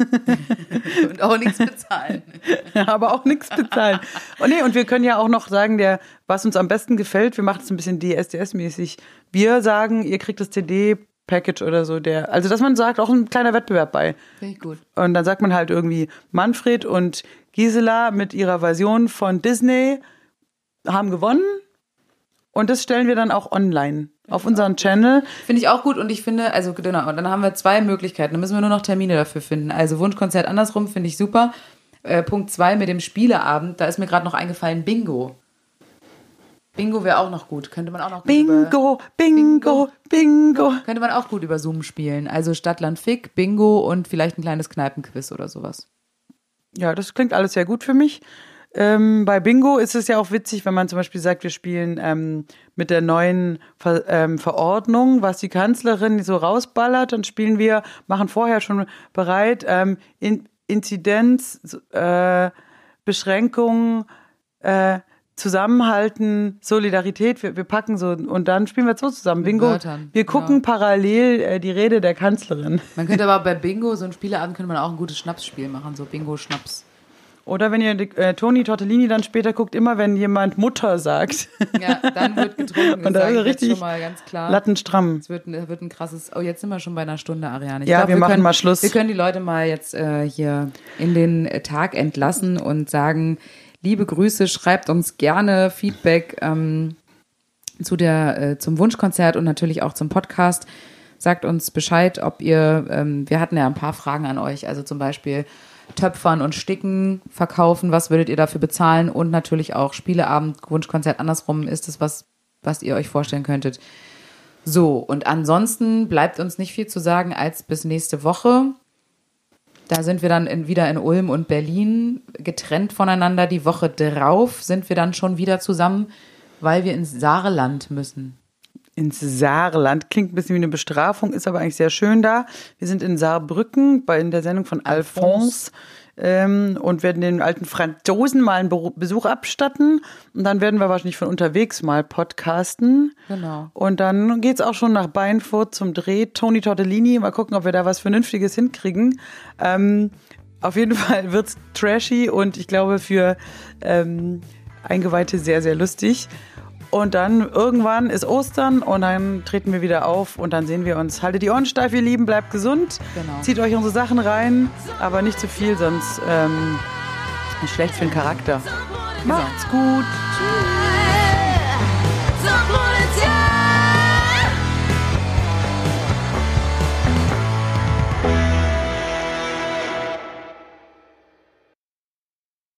Und auch nichts bezahlen. Aber auch nichts bezahlen. Und nee, und wir können ja auch noch sagen, der, was uns am besten gefällt, wir machen es ein bisschen D S D S-mäßig. Wir sagen, ihr kriegt das C D-Package oder so. Der, also, dass man sagt, auch ein kleiner Wettbewerb bei. Finde ich gut. Und dann sagt man halt irgendwie, Manfred und Gisela mit ihrer Version von Disney haben gewonnen. Und das stellen wir dann auch online auf unseren Channel. Finde ich auch gut und ich finde, also genau, und dann haben wir zwei Möglichkeiten. Dann müssen wir nur noch Termine dafür finden. Also Wunschkonzert andersrum finde ich super. Äh, Punkt zwei mit dem Spieleabend, da ist mir gerade noch eingefallen, Bingo. Bingo wäre auch noch gut. Könnte man auch noch gut Bingo, über, Bingo, Bingo. könnte man auch gut über Zoom spielen. Also Stadt, Land, Fick, Bingo und vielleicht ein kleines Kneipenquiz oder sowas. Ja, das klingt alles sehr gut für mich. Ähm, bei Bingo ist es ja auch witzig, wenn man zum Beispiel sagt, wir spielen ähm, mit der neuen Ver ähm, Verordnung, was die Kanzlerin so rausballert, dann spielen wir, machen vorher schon bereit, ähm, in Inzidenz, äh, Beschränkungen, äh, Zusammenhalten, Solidarität, wir, wir packen so und dann spielen wir so zusammen. Mit Bingo, Wörtern, wir gucken genau. parallel äh, die Rede der Kanzlerin. Man könnte aber bei Bingo, so ein Spieleabend, könnte man auch ein gutes Schnapsspiel machen, so Bingo-Schnaps. Oder wenn ihr äh, Toni Tortellini dann später guckt, immer wenn jemand Mutter sagt. Ja, dann wird getrunken. Und Das da sage ist ich jetzt richtig schon mal ganz klar. lattenstramm. Es wird, wird ein krasses. Oh, jetzt sind wir schon bei einer Stunde, Ariane. Ich Ja, glaub, wir machen können, mal Schluss. Wir können die Leute mal jetzt äh, hier in den äh, Tag entlassen und sagen, liebe Grüße, schreibt uns gerne Feedback ähm, zu der, äh, zum Wunschkonzert und natürlich auch zum Podcast. Sagt uns Bescheid, ob ihr, ähm, wir hatten ja ein paar Fragen an euch, also zum Beispiel Töpfern und Sticken verkaufen, was würdet ihr dafür bezahlen und natürlich auch Spieleabend, Wunschkonzert andersrum, ist es was, was ihr euch vorstellen könntet. So, und ansonsten bleibt uns nicht viel zu sagen als bis nächste Woche. Da sind wir dann in, wieder in Ulm und Berlin, getrennt voneinander. Die Woche drauf sind wir dann schon wieder zusammen, weil wir ins Saarland müssen. Ins Saarland. Klingt ein bisschen wie eine Bestrafung, ist aber eigentlich sehr schön da. Wir sind in Saarbrücken bei in der Sendung von Alphonse ähm, und werden den alten Franzosen mal einen Be- Besuch abstatten. Und dann werden wir wahrscheinlich von unterwegs mal podcasten. Genau. Und dann geht's auch schon nach Beinfurt zum Dreh. Toni Tortellini, mal gucken, ob wir da was Vernünftiges hinkriegen. Ähm, auf jeden Fall wird's trashy und ich glaube für ähm, Eingeweihte sehr, sehr lustig. Und dann irgendwann ist Ostern und dann treten wir wieder auf und dann sehen wir uns. Haltet die Ohren steif, ihr Lieben, bleibt gesund. Genau. Zieht euch unsere Sachen rein, aber nicht zu viel, sonst ähm, ist schlecht für den Charakter. Macht's gut. Tschüss.